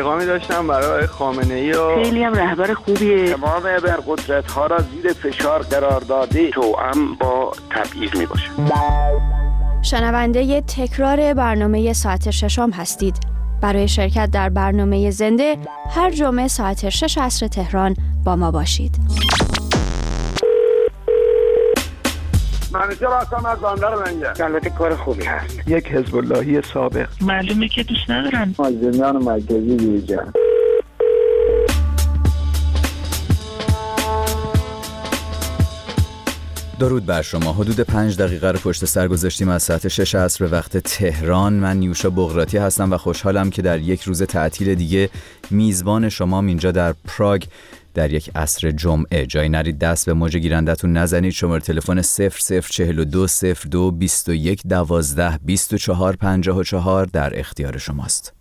پیغامی داشتم برای خامنه‌ای و خیلی هم رهبر خوبیه. تمام ابرقدرت‌ها را زیر فشار قرار داده توأم با تبعیض میباشه. شنونده تکرار برنامه ساعت ششم هستید. برای شرکت در برنامه زنده هر جمعه ساعت 6 عصر تهران با ما باشید. منیجر هستم از بندر منگه. البته کار خوبی هست. یک حزب اللهی سابق. معلومه که دوست ندارن. مازندران مرکزی ویژه. درود بر شما. حدود 5 دقیقه رو پشت سر گذاشتیم از ساعت 6 عصر به وقت تهران. من نیوشا بغراتی هستم و خوشحالم که در یک روز تعطیل دیگه میزبان شمام اینجا در پراگ در یک عصر جمعه. جایی نرید دست به موج گیرندتون نزنید. شماره تلفن 0042 02 21 12 24 54 در اختیار شماست.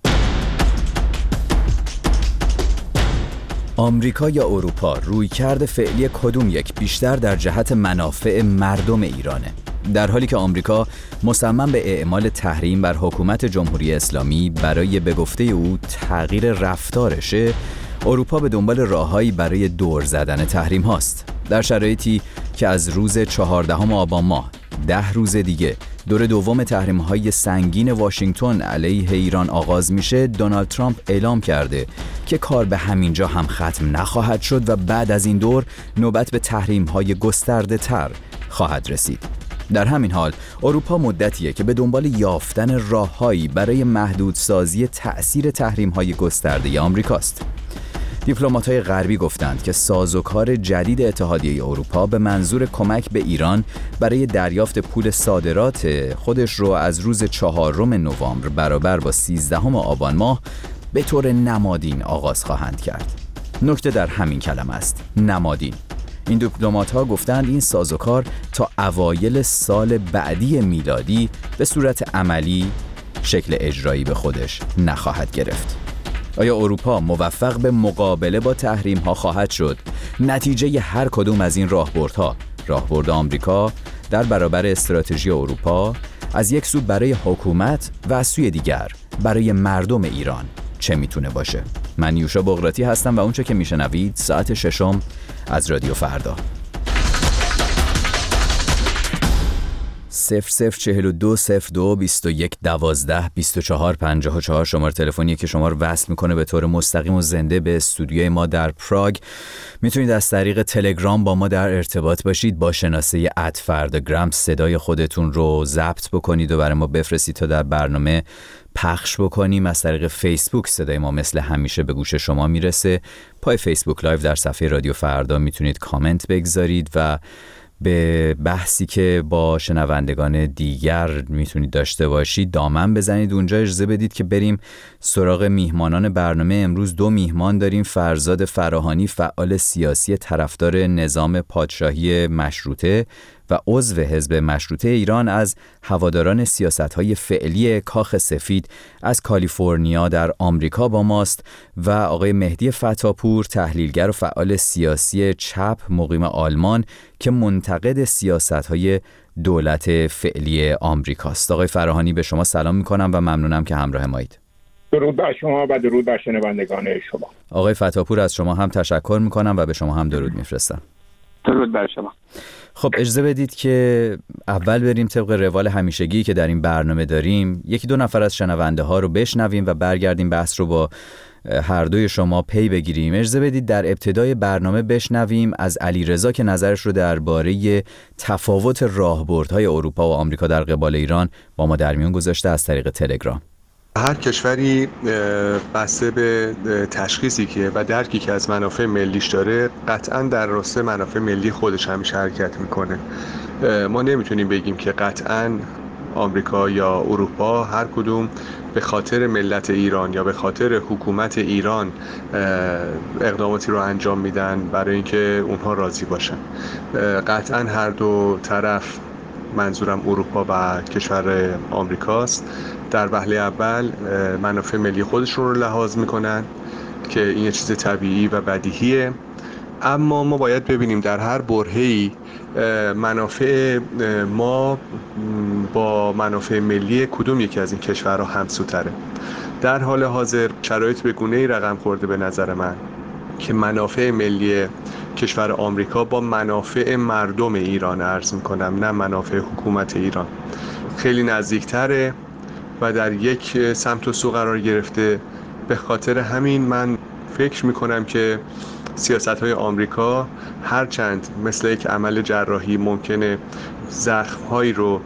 آمریکا یا اروپا، رویکرد فعلی کدوم یک بیشتر در جهت منافع مردم ایرانه؟ در حالی که آمریکا مصمم به اعمال تحریم بر حکومت جمهوری اسلامی برای به گفته او تغییر رفتارشه، اروپا به دنبال راههایی برای دور زدن تحریم هاست. در شرایطی که از روز 14 آبان ماه 10 روز دیگه دور دوم تحریم‌های سنگین واشنگتن علیه ایران آغاز میشه، دونالد ترامپ اعلام کرده که کار به همین جا هم ختم نخواهد شد و بعد از این دور نوبت به تحریم‌های گسترده‌تر خواهد رسید. در همین حال اروپا مدتیه که به دنبال یافتن راههایی برای محدودسازی تأثیر تحریم‌های گسترده آمریکاست. دیپلمات‌های غربی گفتند که سازوکار جدید اتحادیه اروپا به منظور کمک به ایران برای دریافت پول صادرات خودش رو از روز 4 نوامبر برابر با 13 آبان ماه به طور نمادین آغاز خواهند کرد. نکته در همین کلمه است، نمادین. این دیپلمات‌ها گفتند این سازوکار تا اوایل سال بعدی میلادی به صورت عملی شکل اجرایی به خودش نخواهد گرفت. آیا اروپا موفق به مقابله با تحریم ها خواهد شد؟ نتیجه هر کدوم از این راهبردها، راهبرد آمریکا در برابر استراتژی اروپا از یک سو برای حکومت و از سوی دیگر برای مردم ایران چه میتونه باشه؟ من نیوشا بغراتی هستم و اونچه که میشنوید ساعت 6 از رادیو فردا. 0042 02 21 12 24 54 شماره تلفنی که شما رو وصل میکنه به طور مستقیم و زنده به استودیوی ما در پراگ. میتونید از طریق تلگرام با ما در ارتباط باشید. با شناسه @فرداگرام صدای خودتون رو ضبط بکنید و برای ما بفرستید تا در برنامه پخش بکنیم. از طریق فیسبوک صدای ما مثل همیشه به گوش شما میرسه. پای فیسبوک لایو در صفحه رادیو فردا میتونید کامنت بگذارید و به بحثی که با شنوندگان دیگر میتونید داشته باشید دامن بزنید. اونجا اجازه بدید که بریم سراغ میهمانان برنامه. امروز 2 میهمان داریم. فرزاد فراهانی، فعال سیاسی طرفدار نظام پادشاهی مشروطه و عضو حزب مشروطه ایران، از هواداران سیاست‌های فعلی کاخ سفید از کالیفرنیا در آمریکا با ماست، و آقای مهدی فتاپور، تحلیلگر و فعال سیاسی چپ مقیم آلمان که منتقد سیاست‌های دولت فعلی آمریکاست. آقای فراهانی، به شما سلام می‌کنم و ممنونم که همراه مایید. درود بر شما و درود بر شنوندگان شما. آقای فتاپور، از شما هم تشکر می‌کنم و به شما هم درود می‌فرستم. درود بر شما. خب اجازه بدید که اول بریم طبق روال همیشگی که در این برنامه داریم. 1-2 نفر از شنونده ها رو بشنویم و برگردیم بحث رو با هر دوی شما پی بگیریم. اجازه بدید در ابتدای برنامه بشنویم از علیرضا که نظرش رو درباره تفاوت راهبردهای اروپا و آمریکا در قبال ایران با ما در میون گذاشته از طریق تلگرام. هر کشوری بسته به تشخیصی که و درکی که از منافع ملیش داره قطعاً در راسته منافع ملی خودش همیشه حرکت میکنه. ما نمیتونیم بگیم که قطعاً آمریکا یا اروپا هر کدوم به خاطر ملت ایران یا به خاطر حکومت ایران اقداماتی رو انجام میدن برای اینکه اونها راضی باشن. قطعاً هر دو طرف، منظورم اروپا و کشور آمریکاست، در وهله اول منافع ملی خودشون رو لحاظ میکنن که این یه چیز طبیعی و بدیهیه اما ما باید ببینیم در هر برهه‌ای منافع ما با منافع ملی کدوم یکی از این کشورها همسوتره. در حال حاضر شرایط به گونه‌ای رقم خورده به نظر من که منافع ملی کشور آمریکا با منافع مردم ایران، عرض می‌کنم نه منافع حکومت ایران، خیلی نزدیکتره و در یک سمت و سو قرار گرفته. به خاطر همین من فکر می‌کنم که سیاست‌های آمریکا هرچند مثل یک عمل جراحی ممکنه زخم‌هایی رو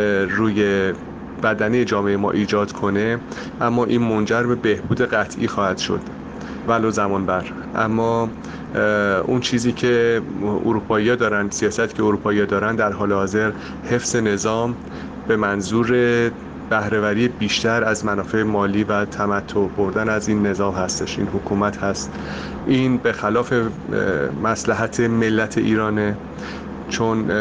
روی بدنه جامعه ما ایجاد کنه، اما این منجر به بهبود قطعی خواهد شد ولو زمان بر. اما اون چیزی که اروپایی‌ها دارن، سیاست که اروپایی‌ها دارن در حال حاضر حفظ نظام به منظور بهره‌وری بیشتر از منافع مالی و تمتع بردن از این نظام هستش، این حکومت هست. این به خلاف مصلحت ملت ایرانه، چون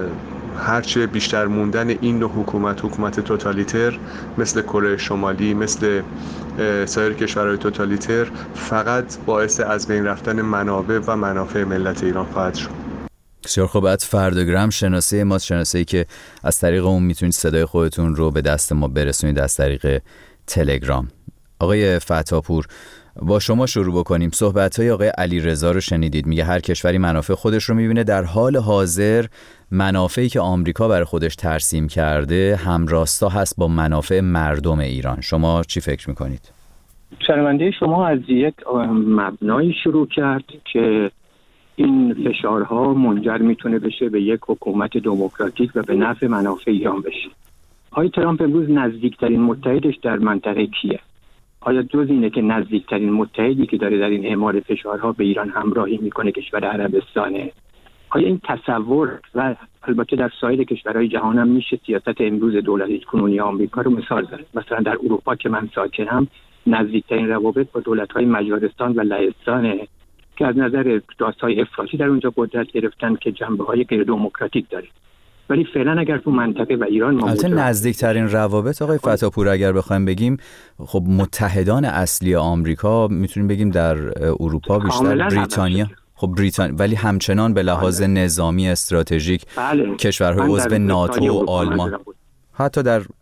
هرچه بیشتر موندن این نوع حکومت توتالیتر مثل کره شمالی، مثل سایر کشورهای توتالیتر، فقط باعث از بین رفتن منابع و منافع ملت ایران خواهد شد. بسیار خوب. بعد فردوگرام شناسه ما، شناسه‌ای که از طریق اون میتونید صدای خودتون رو به دست ما برسونید از طریق تلگرام. آقای فتاپور، با شما شروع بکنیم. صحبت‌های آقای علیرضا رو شنیدید، میگه هر کشوری منافع خودش رو میبینه. در حال حاضر منافعی که آمریکا برای خودش ترسیم کرده همراستا هست با منافع مردم ایران. شما چی فکر میکنید؟ شنونده شما از یک مبنایی شروع کرد که این فشارها منجر میتونه بشه به یک حکومت دموکراتیک و به نفع منافع ایران بشه. آقای ترامپ امروز نزدیکترین متحدش در منطقه کیه؟ آیا جز اینه که نزدیکترین متحدی که داره در این اعمال فشارها به ایران همراهی میکنه کشور عربستانه؟ آیا این تصور و البته در سایر کشورهای جهان هم میشه سیاست امروز دولت کنونی آمریکا رو مثال زد؟ مثلا در اروپا که من ساکنم نزدیکترین روابط با دولت‌های مجارستان و لهستانه که از نظر راستای افراطی در اونجا قدرت گرفتن که جنبه‌های غیر دموکراتیک داره. ولی فعلا اگر تو منطقه و ایران ما البته نزدیکترین روابط آقای فتاپور اگر بخوایم بگیم، خب متحدان اصلی آمریکا میتونیم بگیم در اروپا بیشتر بریتانیا، خب بریتانیا، ولی همچنان به لحاظ نظامی استراتژیک کشورهای عضو ناتو و آلمان، حتی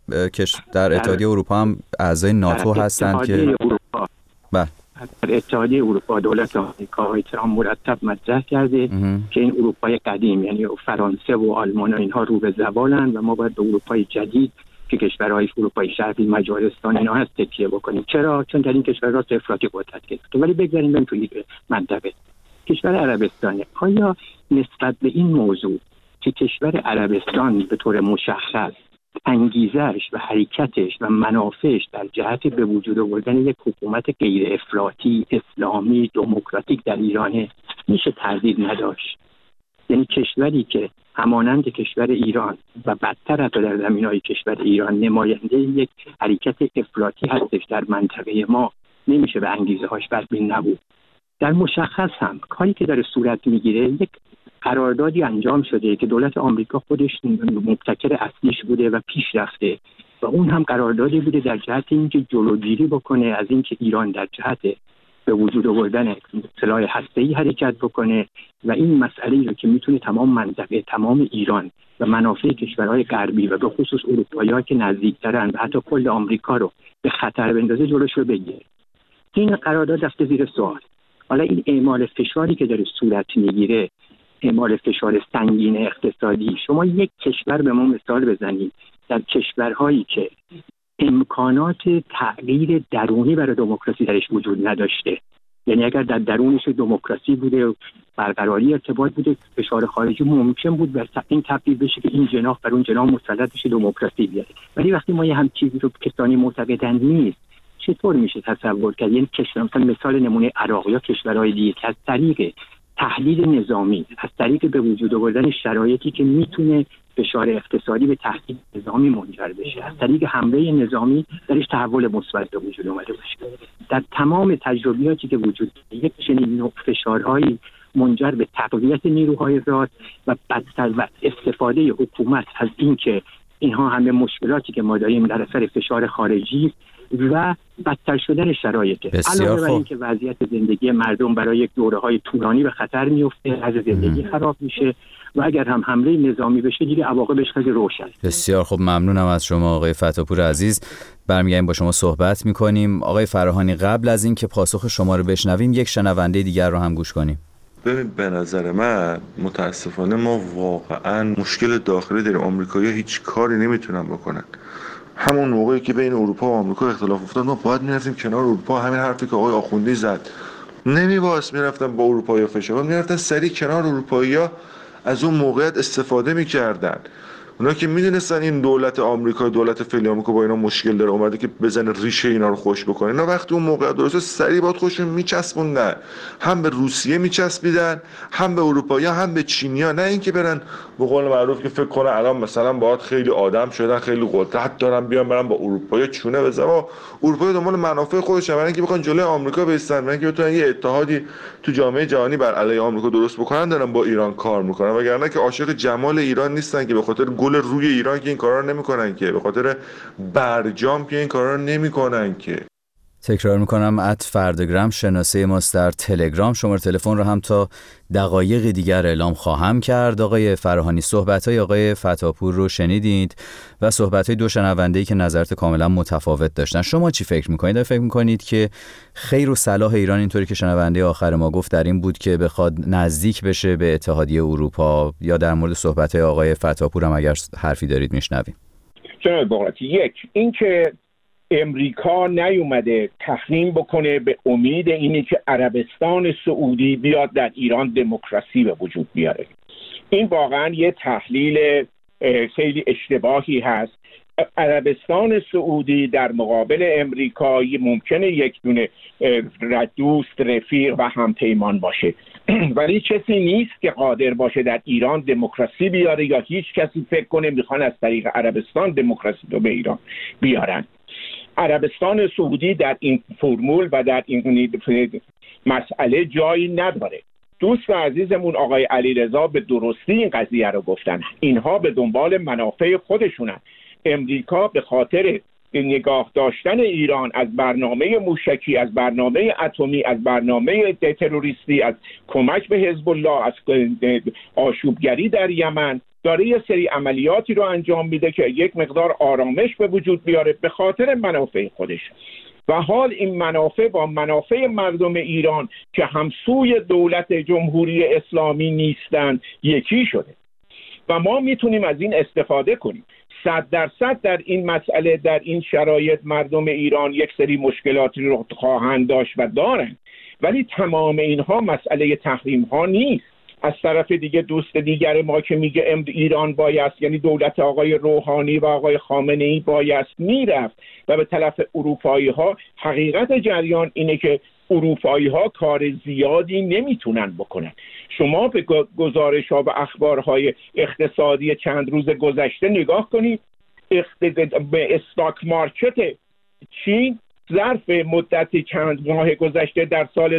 در اتحادیه اروپا هم اعضای ناتو هستند که در اتحادیه اروپا دولت آمریکا های ترامپ مرتب مطرح کرده که این اروپای قدیم یعنی فرانسه و آلمان و اینها رو به زوالن و ما باید به اروپای جدید که کشورهای اروپای شرقی مجارستان اینا هست تکیه بکنیم. چرا؟ چون در این کشورها افراطی قدرت گرفته. ولی بگذاریم بریم توی منطقه کشور عربستان. آیا نسبت به این موضوع که کشور عربستان به طور مشخص انگیزش و حرکتش و منافعش در جهت به وجود آوردن یک حکومت غیر افراطی اسلامی دموکراتیک در ایران میشه تردید نداشت؟ یعنی کشوری که همانند کشور ایران و بدتر حتی در زمینهای کشور ایران نماینده یک حرکت افراطی هستش در منطقه ما، نمیشه به انگیزه هاش بدبین نبود. در مشخص هم کاری که داره صورت میگیره یک قراردادی انجام شده که دولت آمریکا خودش مبتکر اصلیش بوده و پیش رفته و اون هم قراردادی بوده در جهت اینکه جلوگیری بکنه از اینکه ایران در جهت به وجود آوردن سلاح هسته‌ای حرکت بکنه و این مسئله رو که میتونه تمام منطقه، تمام ایران و منافع کشورهای غربی و به خصوص اروپایی‌ها که نزدیک‌ترن و حتی کل آمریکا رو به خطر بندازه جلوش رو بگیره. این قرارداد رفته زیر سوال. حالا این اعمال فشاری که داره صورت میگیره، اعمال فشار سنگین اقتصادی، شما یک کشور به ما مثال بزنید در کشورهایی که امکانات تغییر درونی برای دموکراسی درش وجود نداشته، یعنی اگر در درونش دموکراسی بوده و برقراری ارتباط بوده، فشار خارجی ممکن بود بر این تبدیل بشه که این جناح بر اون جناح مسلط بشه، دموکراسی بیاره. ولی وقتی ما یه هم چیزی رو کسانی معتقدن نیست، چطور میشه تصور کرد؟ یعنی کشور مثال نمونه عراق یا کشورهای دیگه که از طریق تحلیل نظامی، از طریق به وجود آوردن شرایطی که میتونه فشار اقتصادی به تحلیل نظامی منجر بشه، از طریق حمله نظامی درش تحول مثبت به وجود اومده باشه. در تمام تجربیاتی که وجود داره یک چنین نوع فشارهایی منجر به تقویت نیروهای راست و بدتر و استفاده حکومت از اینکه اینها همه مشکلاتی که ما داریم در اثر فشار خارجی و بدتر شدن شرایطه. علاوه بر اینکه وضعیت زندگی مردم برای یک دوره‌های طولانی به خطر میفته، از زندگی خراب میشه و اگر هم حمله نظامی بشه دیگه عواقبش خیلی روشن. بسیار خوب، ممنونم از شما آقای فتاپور عزیز. برمیگردیم با شما صحبت میکنیم. آقای فراهانی، قبل از این که پاسخ شما رو بشنویم یک شنونده دیگر رو هم گوش کنیم. ببین، به نظر من متاسفانه ما واقعا مشکل داخلی داریم. آمریکایی‌ها هیچ کاری نمیتونن بکنن. همون موقعی که بین اروپا و آمریکا اختلاف افتاد ما باید میرفتیم کنار اروپا. همین حرفی که آقای آخوندی زد، نمیواس میرفتن با اروپایی‌ها فشار، میرفتن سری کنار اروپایی‌ها از اون موقعیت استفاده میکردن. اونا که میدونستن این دولت آمریکا، دولت فعلی آمریکا با اینا مشکل داره، اومده که بزنه ریشه اینا رو خوش بکنه. اینا وقتی اون موقع درسته سریع باید خودشون میچسبوندن، هم به روسیه میچسبیدن، هم به اروپایی‌ها، هم به چینی‌ها. نه اینکه برن به قول معروف که فکر کنه الان مثلا باید خیلی آدم شدن، خیلی قدرت دارن، بیان برن با اروپایی چونه بزنن. اروپا دنبال منافع خودشون، برای اینکه بخوان جلوی آمریکا بایستن، برای اینکه بتونن یه اتحادی تو جامعه جهانی بر علیه آمریکا درست بکنن، دارن با ایران کار میکنن. وگرنه که عاشق جمال ایران نیستن، که به خاطر گل روی ایران که این کارا رو نمیکنن، که به خاطر برجام که این کارا رو نمیکنن. که تکرار میکنم @فردگرام شناسه ماست در تلگرام. شماره تلفن رو هم تا دقایق دیگر اعلام خواهم کرد. آقای فراهانی، صحبت‌های آقای فتاپور رو شنیدید و صحبت‌های دو شنونده‌ای که نظرات کاملا متفاوت داشتن. شما چی فکر میکنید؟ فکر میکنید که خیر و صلاح ایران، اینطوری که شنونده آخر ما گفت، در این بود که بخواد نزدیک بشه به اتحادیه اروپا؟ یا در مورد صحبت‌های آقای فتاپور هم اگر حرفی دارید میشنویم. جناب بغراتی، یک اینکه امریکا نیومده تحریم بکنه به امید اینی که عربستان سعودی بیاد در ایران دموکراسی به وجود بیاره. این واقعا یه تحلیل خیلی اشتباهی هست. عربستان سعودی در مقابل امریکا ممکنه یک دونه دوست، رفیق و همپیمان باشه، ولی کسی نیست که قادر باشه در ایران دموکراسی بیاره، یا هیچ کسی فکر کنه میخوان از طریق عربستان دموکراسی رو به ایران بیارن. عربستان سعودی در این فرمول و در این مسئله جایی نداره. دوست عزیزمون آقای علیرضا به درستی این قضیه رو گفتن. اینها به دنبال منافع خودشونن. امریکا به خاطر نگاه داشتن ایران از برنامه موشکی، از برنامه اتمی، از برنامه تروریستی، از کمک به حزب الله، از آشوبگری در یمن، داره یه سری عملیاتی رو انجام میده که یک مقدار آرامش به وجود بیاره به خاطر منافع خودش. و حال این منافع با منافع مردم ایران که همسوی دولت جمهوری اسلامی نیستن یکی شده و ما میتونیم از این استفاده کنیم. 100% در این مسئله، در این شرایط مردم ایران یک سری مشکلاتی رو خواهند داشت و دارن، ولی تمام اینها مسئله تحریم ها نیست. از طرف دیگه دوست دیگر ما که میگه ایران بایست، یعنی دولت آقای روحانی و آقای خامنه ای بایست میرفت و به طرف اروپایی ها. حقیقت جریان اینه که اروپایی ها کار زیادی نمیتونن بکنن. شما به گزارش ها و اخبارهای اقتصادی چند روز گذشته نگاه کنید. به استاک مارکت چین ظرف مدت چند ماه گذشته در سال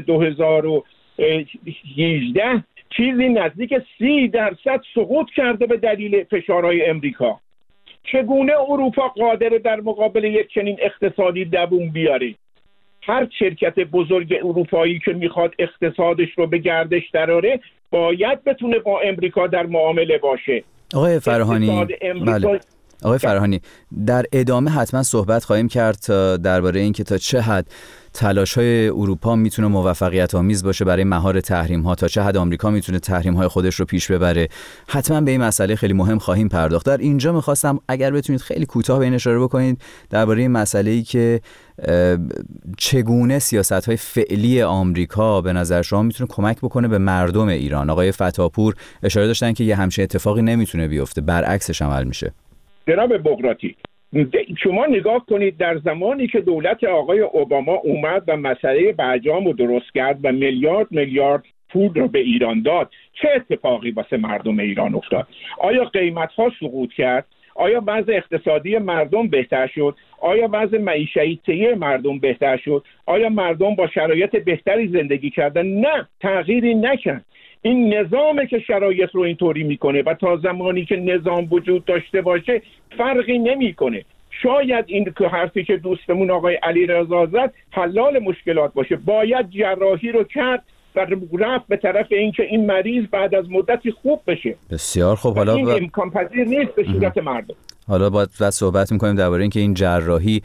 2018 چیزی نزدیک 30% سقوط کرده به دلیل فشارهای امریکا. چگونه اروپا قادره در مقابل یک چنین اقتصادی دووم بیاره؟ هر شرکت بزرگ اروپایی که میخواد اقتصادش رو به گردش دراره باید بتونه با امریکا در معامله باشه. آقای فراهانی، بله. آقای فراهانی، در ادامه حتما صحبت خواهیم کرد درباره اینکه تا چه حد تلاش‌های اروپا میتونه موفقیت آمیز باشه برای مهار تحریم‌ها، تا چه حد آمریکا میتونه تحریم‌های خودش رو پیش ببره. حتما به این مسئله خیلی مهم خواهیم پرداخت. در اینجا می‌خواستم اگر بتونید خیلی کوتاه به این اشاره بکنید درباره این مسئله‌ای که چگونه سیاست‌های فعلی آمریکا به نظر شما میتونه کمک بکنه به مردم ایران. آقای فتاپور اشاره داشتن که یه همچین اتفاقی نمیتونه بیفته، برعکسش عمل میشه. جناب بغراتی، شما نگاه کنید در زمانی که دولت آقای اوباما اومد و مسئله برجام رو درست کرد و میلیارد پول رو به ایران داد، چه اتفاقی واسه مردم ایران افتاد؟ آیا قیمت‌ها سقوط کرد؟ آیا وضع اقتصادی مردم بهتر شد؟ آیا وضع معیشتی مردم بهتر شد؟ آیا مردم با شرایط بهتری زندگی کردن؟ نه، تغییری نکرد. این نظامه که شرایط رو اینطوری میکنه و تا زمانی که نظام وجود داشته باشه فرقی نمیکنه. شاید این که حرفی که دوستمون آقای علیرضا زد حلال مشکلات باشه. باید جراحی رو کرد و رفت به طرف اینکه این مریض بعد از مدتی خوب بشه. بسیار خوب. حالا این امکان پذیر نیست به صورت مردم. حالا باید صحبت میکنیم درباره اینکه این جراحی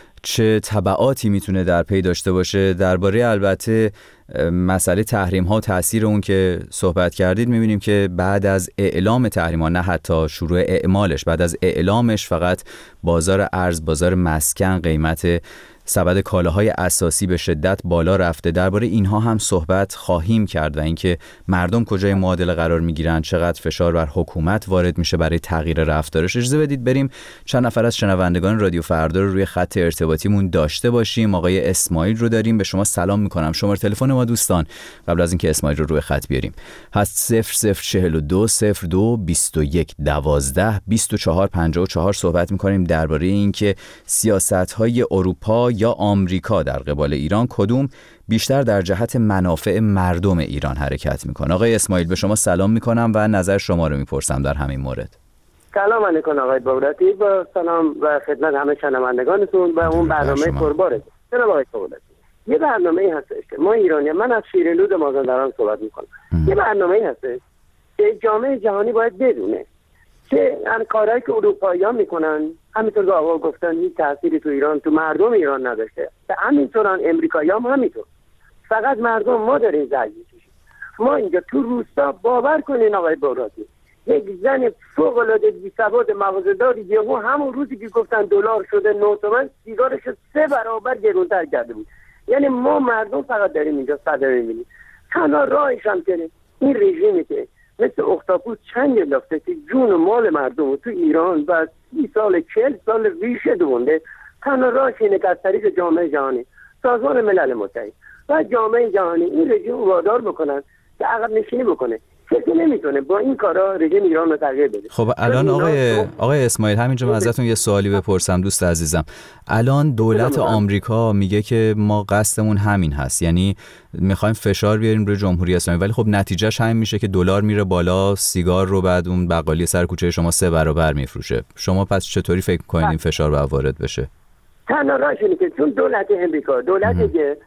چه تبعاتی میتونه در پی داشته باشه. درباره البته مسئله تحریم ها و تاثیر اون که صحبت کردید، میبینیم که بعد از اعلام تحریم ها، نه حتی شروع اعمالش، بعد از اعلامش فقط بازار ارز، بازار مسکن، قیمت سبد کالاهای اساسی به شدت بالا رفته. درباره اینها هم صحبت خواهیم کرد و اینکه مردم کجای معادله قرار میگیرن، چقدر فشار بر حکومت وارد میشه برای تغییر رفتارش. اجازه بدید بریم چند نفر از شنوندگان رادیو فردا رو روی خط ارتباطیمون داشته باشیم. آقای اسماعیل رو داریم. به شما سلام میکنم. شماره تلفن ما دوستان قبل از اینکه اسماعیل رو روی خط بیاریم هست 0042 02 21 12 24 54. صحبت میکنیم درباره اینکه سیاست‌های اروپا یا آمریکا در قبال ایران کدوم بیشتر در جهت منافع مردم ایران حرکت میکنه. آقای اسماعیل به شما سلام میکنم و نظر شما رو میپرسم در همین مورد. سلام علیکم آقای باورتی، با سلام و خدمت همه شنوندگانتون و اون برنامه پرباره. جناب آقای باورتی، یه برنامه‌ای هستش که ما ایرانی، من از شیرینود مازندران صحبت میکنم، یه برنامه‌ای هستش که جامعه جهانی باید بدونه که کارهایی که اروپایی‌ها میکنن همینطور که آقا گفتن هیچ تأثیری تو ایران، تو مردم ایران نداشته. و همینطوران امریکایی‌ها هم همینطور. فقط مردم ما داریم زجر می‌کشیم. ما اینجا تو روستا باور کنین آقای باوراتی، یک زن فوق‌العاده بی‌سواد مغازه‌داری یهو همون روزی که گفتن دلار شده 9 تومن، سیگارش 3 برابر گرونتر کرده بود. یعنی ما مردم فقط داریم اینجا صدمه می‌بینیم. تنها راهش هم که این رژیمی که مثل اختاپوس چنگ انداخته که جون و مال مردم رو تو ایران و 30 سال 40 سال ریشه دونده، تنها راهش اینه که از طریق جامعه جهانی، سازمان ملل متحد و جامعه جهانی این رژیم وادار بکنن که عقب نشینی بکنه. کسی نمیتونه با این کارا رژیم ایران رو تغییر بده. خب الان آقای اسماعیل، همینجا من ازتون یه سوالی بپرسم دوست عزیزم. الان دولت آمریکا میگه که ما قصدمون همین هست، یعنی میخوایم فشار بیاریم روی جمهوری اسلامی، ولی خب نتیجهش همین میشه که دلار میره بالا، سیگار رو بعد اون بقالی سر کوچه شما 3 برابر میفروشه. شما پس چطوری فکر می‌کنید این فشار باید وارد بشه؟ تنها راهش اینه که چون دولت امریکا دولتی که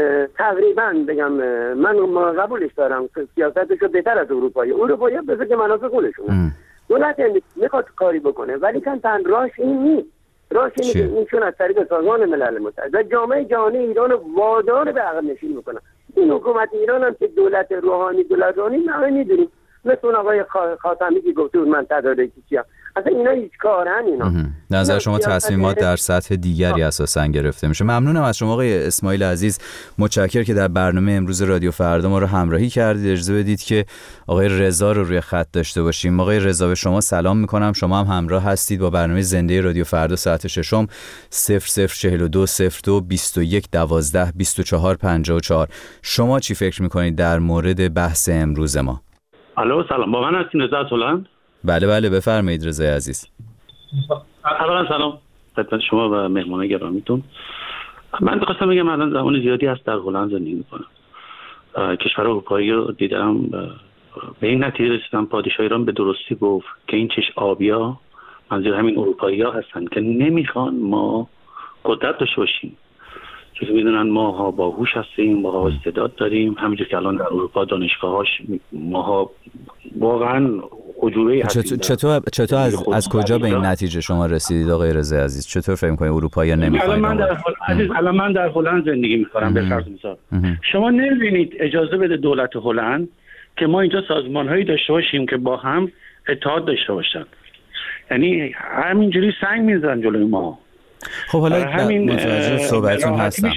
تقریبا بگم من قبولش دارم سیاستش بهتر از اروپایی بذار که منافع خودشونه. دولت میخواد کاری بکنه ولی تن راهش این نیست. راهش اینه که این چون از طریق سازمان ملل متحد و جامعه جهانی ایران وادار به عقب نشینی میکنه. این حکومت ایران هم که دولت روحانی ما میدونیم، مثل اون آقای خاتمی که گفته بود من تدارکی چیم، اصلا اینا هیچ کارن. اینا نظر شما تصمیمات در سطح دیگری اساسا گرفته میشه. ممنونم از شما آقای اسماعیل عزیز، متشکرم که در برنامه امروز رادیو فردا ما رو همراهی کردید. اجازه بدید که آقای رضا رو روی خط داشته باشیم. آقای رضا به شما سلام میکنم. شما هم همراه هستید با برنامه زنده رادیو فردا ساعت 6 0042 02 21 12 24 54. شما چی فکر میکنید در مورد بحث امروز ما؟ الو سلام، با من هستین رضا هلند؟ بله بفرمایید رضا عزیز. اولا سلام خدمت شما و مهمانان گرامیتون. من خواستم بگم الان زمان زیادی هست در هلند زندگی میکنم. کشور اروپایی رو دیدم، به این نتیجه رسیدم پادشاه ایران به درستی گفت که این چش آبیا منظور همین اروپایی ها هستن که نمیخوان ما قدرت داشته باشیم، چون میدونن ماها باهوش هستیم، ماها استعداد داریم. همینجور که الان در اروپا دانشگاهاش ماها واقعا حضوری هستیم. چطور از کجا به این نتیجه شما رسیدید آقای رضا عزیز؟ چطور فکر می‌کنید اروپایی‌ها نمی‌خوان؟ الان من در هلند زندگی می‌کنم به فرض مثال. شما نمی‌بینید اجازه بده دولت هلند که ما اینجا سازمان‌هایی داشته باشیم که با هم اتحاد داشته باشن، یعنی همینجوری سنگ می‌زنن جلوی ما. خب حالا متوجه صحبتتون هستم.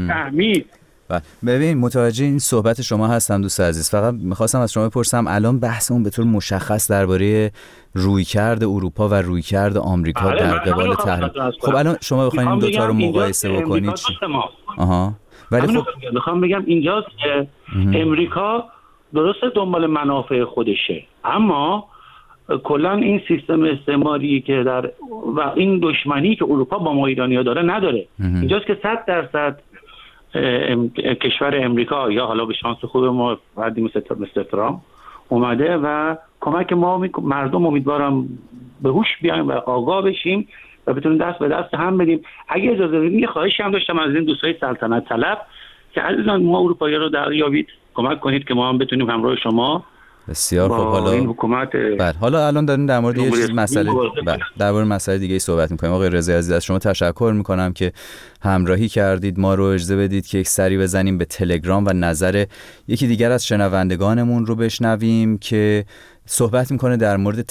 ببین متوجه این صحبت شما هستم دوست عزیز. فقط میخواستم از شما بپرسم الان بحثمون به طور مشخص درباره رویکرد اروپا و رویکرد آمریکا در قبال تحریم. خب الان شما بخواید این دو تا رو مقایسه بکنید چی؟ ولی خب میخوام بگم اینجاست که امریکا درسته دنبال منافع خودشه، اما کلا این سیستم استعماری که و این دشمنی که اروپا با ما ایرانی‌ها داره نداره. اینجاست که 100% کشور امریکا یا حالا به شانس خوب ما فردی مثل ترامپ اومده و کمک ما مردم امیدوارم به هوش بیایم و آگاه بشیم و بتونیم دست به دست هم بدیم. اگه اجازه بدید یه خواهشی هم داشتم از این دوستای سلطنت طلب که عزیزان ما اروپایی‌ها رو دریابید، کمک کنید که ما هم بتونیم همراه شما. بسیار خوب. حالا این حکومت حالا الان داریم در مورد یه چیز مسئله در مورد مسئله دیگه صحبت می‌کنیم. آقای رضایی عزیز از شما تشکر می‌کنم که همراهی کردید، ما رو اجازه بدید که یک سری بزنیم به تلگرام و نظر یکی دیگر از شنوندگانمون رو بشنویم که صحبت میکنه در مورد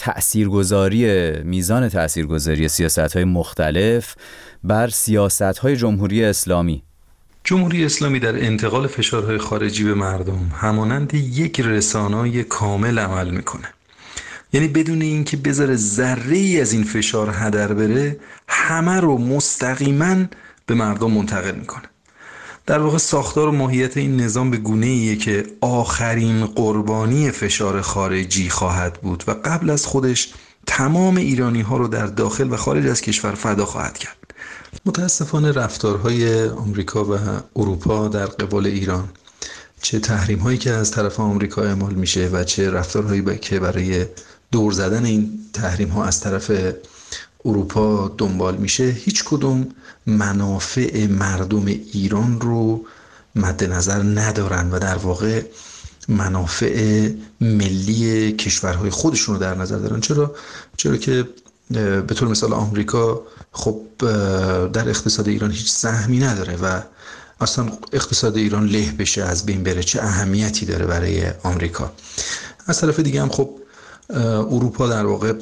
میزان تأثیرگذاری سیاست‌های مختلف بر سیاست‌های جمهوری اسلامی. جمهوری اسلامی در انتقال فشارهای خارجی به مردم همانند یک رسانه‌ای کامل عمل میکنه. یعنی بدون اینکه بذاره ذره‌ای از این فشار هدر بره، همه رو مستقیما به مردم منتقل میکنه. در واقع ساختار و ماهیت این نظام به گونه‌ایه که آخرین قربانی فشار خارجی خواهد بود و قبل از خودش تمام ایرانی‌ها رو در داخل و خارج از کشور فدا خواهد کرد. متاسفانه رفتارهای آمریکا و اروپا در قبال ایران، چه تحریم‌هایی که از طرف آمریکا اعمال میشه و چه رفتارهایی که برای دور زدن این تحریم‌ها از طرف اروپا دنبال میشه، هیچ کدوم منافع مردم ایران رو مد نظر ندارن و در واقع منافع ملی کشورهای خودشون رو در نظر دارن. چرا که به طور مثال آمریکا خب در اقتصاد ایران هیچ سهمی نداره و اصلا اقتصاد ایران له بشه، از بین بره، چه اهمیتی داره برای آمریکا. از طرف دیگه هم خب اروپا در واقع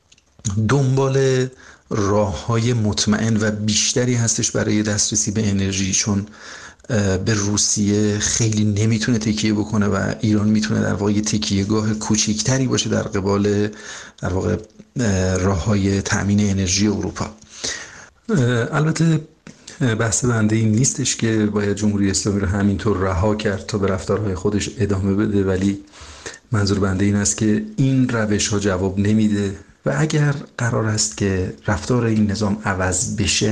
دنبال راه‌های مطمئن و بیشتری هستش برای دسترسی به انرژی، چون به روسیه خیلی نمیتونه تکیه بکنه و ایران میتونه در واقع تکیهگاه کوچکتری باشه در قبال در واقع راه‌های تأمین انرژی اروپا. البته بحث بنده این نیستش که باید جمهوری اسلامی رو همینطور رها کرد تا به رفتارهای خودش ادامه بده، ولی منظور بنده این است که این روش‌ها جواب نمیده و اگر قرار است که رفتار این نظام عوض بشه،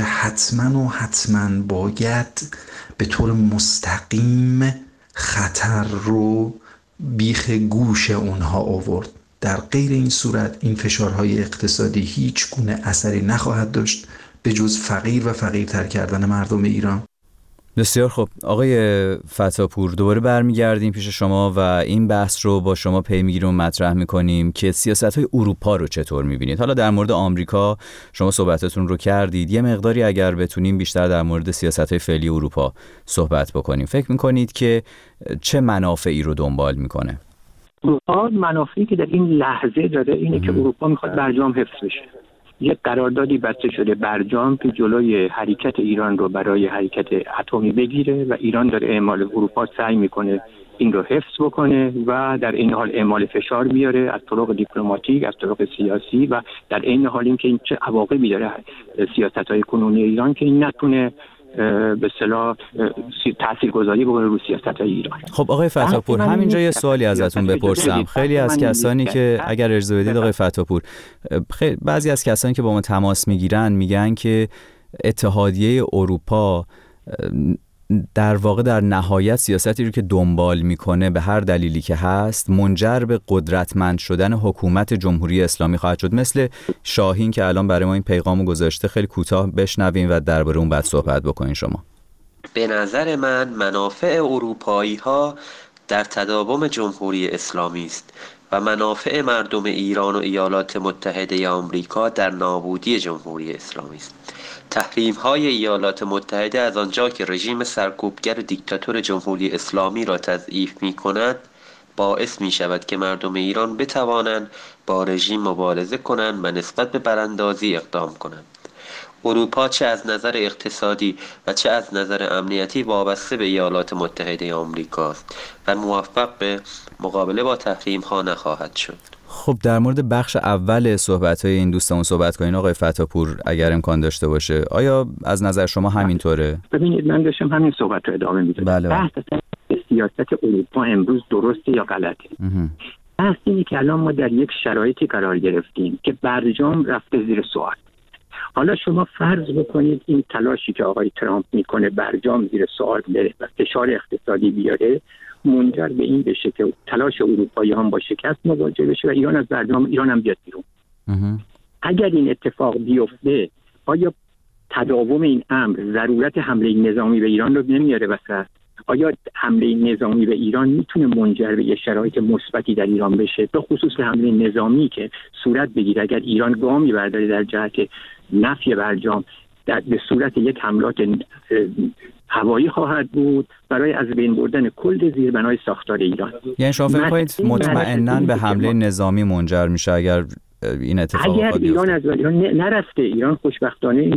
حتما باید به طور مستقیم خطر رو بیخ گوش اونها آورد. در غیر این صورت این فشارهای اقتصادی هیچ گونه اثری نخواهد داشت به جز فقیر و فقیرتر کردن مردم ایران. بسیار خوب آقای فتاپور، دوباره برمیگردیم پیش شما و این بحث رو با شما پی میگیریم و مطرح میکنیم که سیاست‌های اروپا رو چطور میبینید. حالا در مورد آمریکا شما صحبتتون رو کردید، یه مقداری اگر بتونیم بیشتر در مورد سیاست‌های فعلی اروپا صحبت بکنیم. فکر میکنید که چه منافعی رو دنبال میکنه؟ اروپا منافعی که در این لحظه داره اینه که اروپا میخواد برجام حفظ بشه. یک قراردادی بسته شده برجام که جلوی حرکت ایران رو برای حرکت اتمی بگیره و ایران در اعمال اروپا سعی میکنه این رو حفظ بکنه و در این حال اعمال فشار بیاره از طرق دیپلماتیک، از طرق سیاسی و در این حال این که این چه عواقبی داره سیاست‌های کنونی ایران که این نتونه به اصطلاح تاثیرگذاری بکنه رو سیاست‌های ایران. خب آقای فتاپور، همینجا یه سوالی ازتون بپرسم. خیلی از کسانی که اگر اجازه بدید آقای فتاپور، بعضی از کسانی که با ما تماس میگیرن میگن که اتحادیه اروپا در واقع در نهایت سیاستی رو که دنبال میکنه به هر دلیلی که هست منجر به قدرتمند شدن حکومت جمهوری اسلامی خواهد شد. مثل شاهین که الان برای ما این پیغامو گذاشته، خیلی کوتاه بشنویم و درباره اون بعد صحبت بکنین شما. به نظر من منافع اروپایی ها در تداوم جمهوری اسلامی است و منافع مردم ایران و ایالات متحده آمریکا در نابودی جمهوری اسلامی است. تحریم‌های ایالات متحده از آنجا که رژیم سرکوبگر دیکتاتور جمهوری اسلامی را تضعیف می‌کند، باعث می‌شود که مردم ایران بتوانند با رژیم مبارزه کنند و نسبت به براندازی اقدام کنند. اروپا چه از نظر اقتصادی و چه از نظر امنیتی وابسته به ایالات متحده آمریکا است و موفق به مقابله با تحریم‌ها نخواهد شد. خب در مورد بخش اول صحبت‌های این دوستمون صحبت کنین آقای فتاپور اگر امکان داشته باشه. آیا از نظر شما همینطوره؟ ببینید من داشتم همین صحبت رو ادامه میدم. بله. بحث سیاست اروپا امروز درسته یا غلطه؟ بحث اینه که الان ما در یک شرایطی قرار گرفتیم که برجام رفته زیر سوال. حالا شما فرض بکنید این تلاشی که آقای ترامپ میکنه برجام زیر سوال بره و فشار اقتصادی بیاره، منجر به این بشه که تلاش اروپایی‌ها با شکست مواجه بشه و ایران از برنامه ایران هم بیاد بیرون. اگر این اتفاق بیفته آیا تداوم این امر ضرورت حمله نظامی به ایران رو نمیاره وسط؟ آیا حمله نظامی به ایران میتونه منجر به شرایط مثبتی در ایران بشه، به خصوص حمله نظامی که صورت بگیره اگر ایران گامی برداره در جهت نفی برجام به صورت یک حملات هوایی خواهد بود برای از بین بردن کل زیربنای ساختار ایران. یعنی شما فکر کنید مطمئناً به حمله نظامی منجر میشه اگر این اتفاق اگر ایران از ایران نرفته؟ ایران خوشبختانه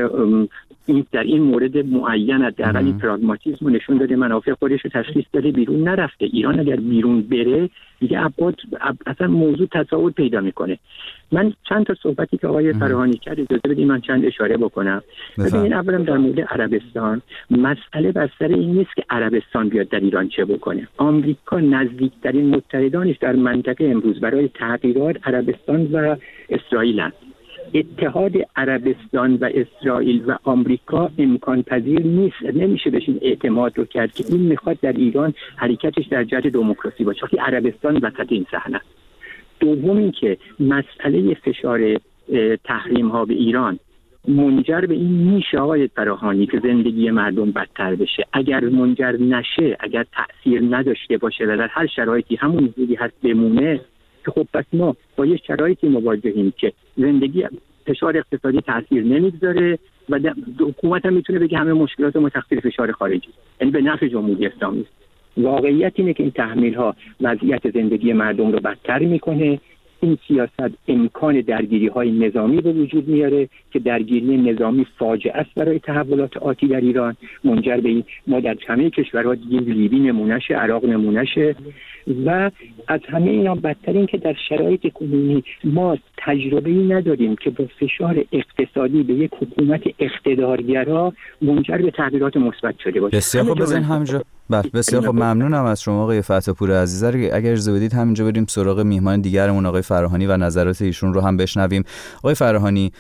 این در این مورد معین حداقل این پراگماتیسم نشون داده، منافع خودش رو تشخیص داده، بیرون نرفته. ایران اگر بیرون بره دیگه اصلا موضوع تصاعد پیدا میکنه. من چند تا صحبتی که آقای فراهانی کرد اجازه بدید من چند اشاره بکنم. ببینید اولا در مورد عربستان مسئله بر سر این نیست که عربستان بیاد در ایران چه بکنه. آمریکا نزدیکترین متحدانش در منطقه امروز برای تغییرات عربستان و اسرائیلند. اتحاد عربستان و اسرائیل و آمریکا امکان پذیر نیست. نمیشه بهش اعتماد رو کرد که این میخواد در ایران حرکتش در جهت دموکراسی باشه وقتی عربستان وسط این صحنه. دوم این که مسئله فشار تحریم ها به ایران منجر به این میشه آقای فراهانی که زندگی مردم بدتر بشه. اگر منجر نشه، اگر تأثیر نداشته باشه و در هر شرایطی همون جوری هست بمونه که خب پس ما با یه شرایطی مواجهیم که زندگی فشار اقتصادی تأثیر نمیگذاره و حکومت هم میتونه بگه همه مشکلات ما تقصیر فشار خارجی، یعنی به نفع جمهوری اسلامی است. واقعیت اینه که این تحمیل ها وضعیت زندگی مردم رو بدتر میکنه. این سیاست امکان درگیری های نظامی به وجود میاره که درگیری نظامی فاجعه است برای تحولات آتی در ایران، منجر به این ما در همه کشورها دیدیم، لیبی نمونهشه، عراق نمونهشه و از همه اینا بدتر این که در شرایط کنونی ما تجربه‌ای نداریم که با فشار اقتصادی به یک حکومت اقتدارگرا منجر به تغییرات مثبت شده باشه. بسیار خوب، بزن همینجا. بسیار خوب، ممنونم از شما آقای فتح‌پور عزیز. اگر اجازه بدید همینجا بریم سراغ میهمان دیگرمون آقای فراهانی و نظرات ایشون رو هم بشنویم. آقای فراهانی،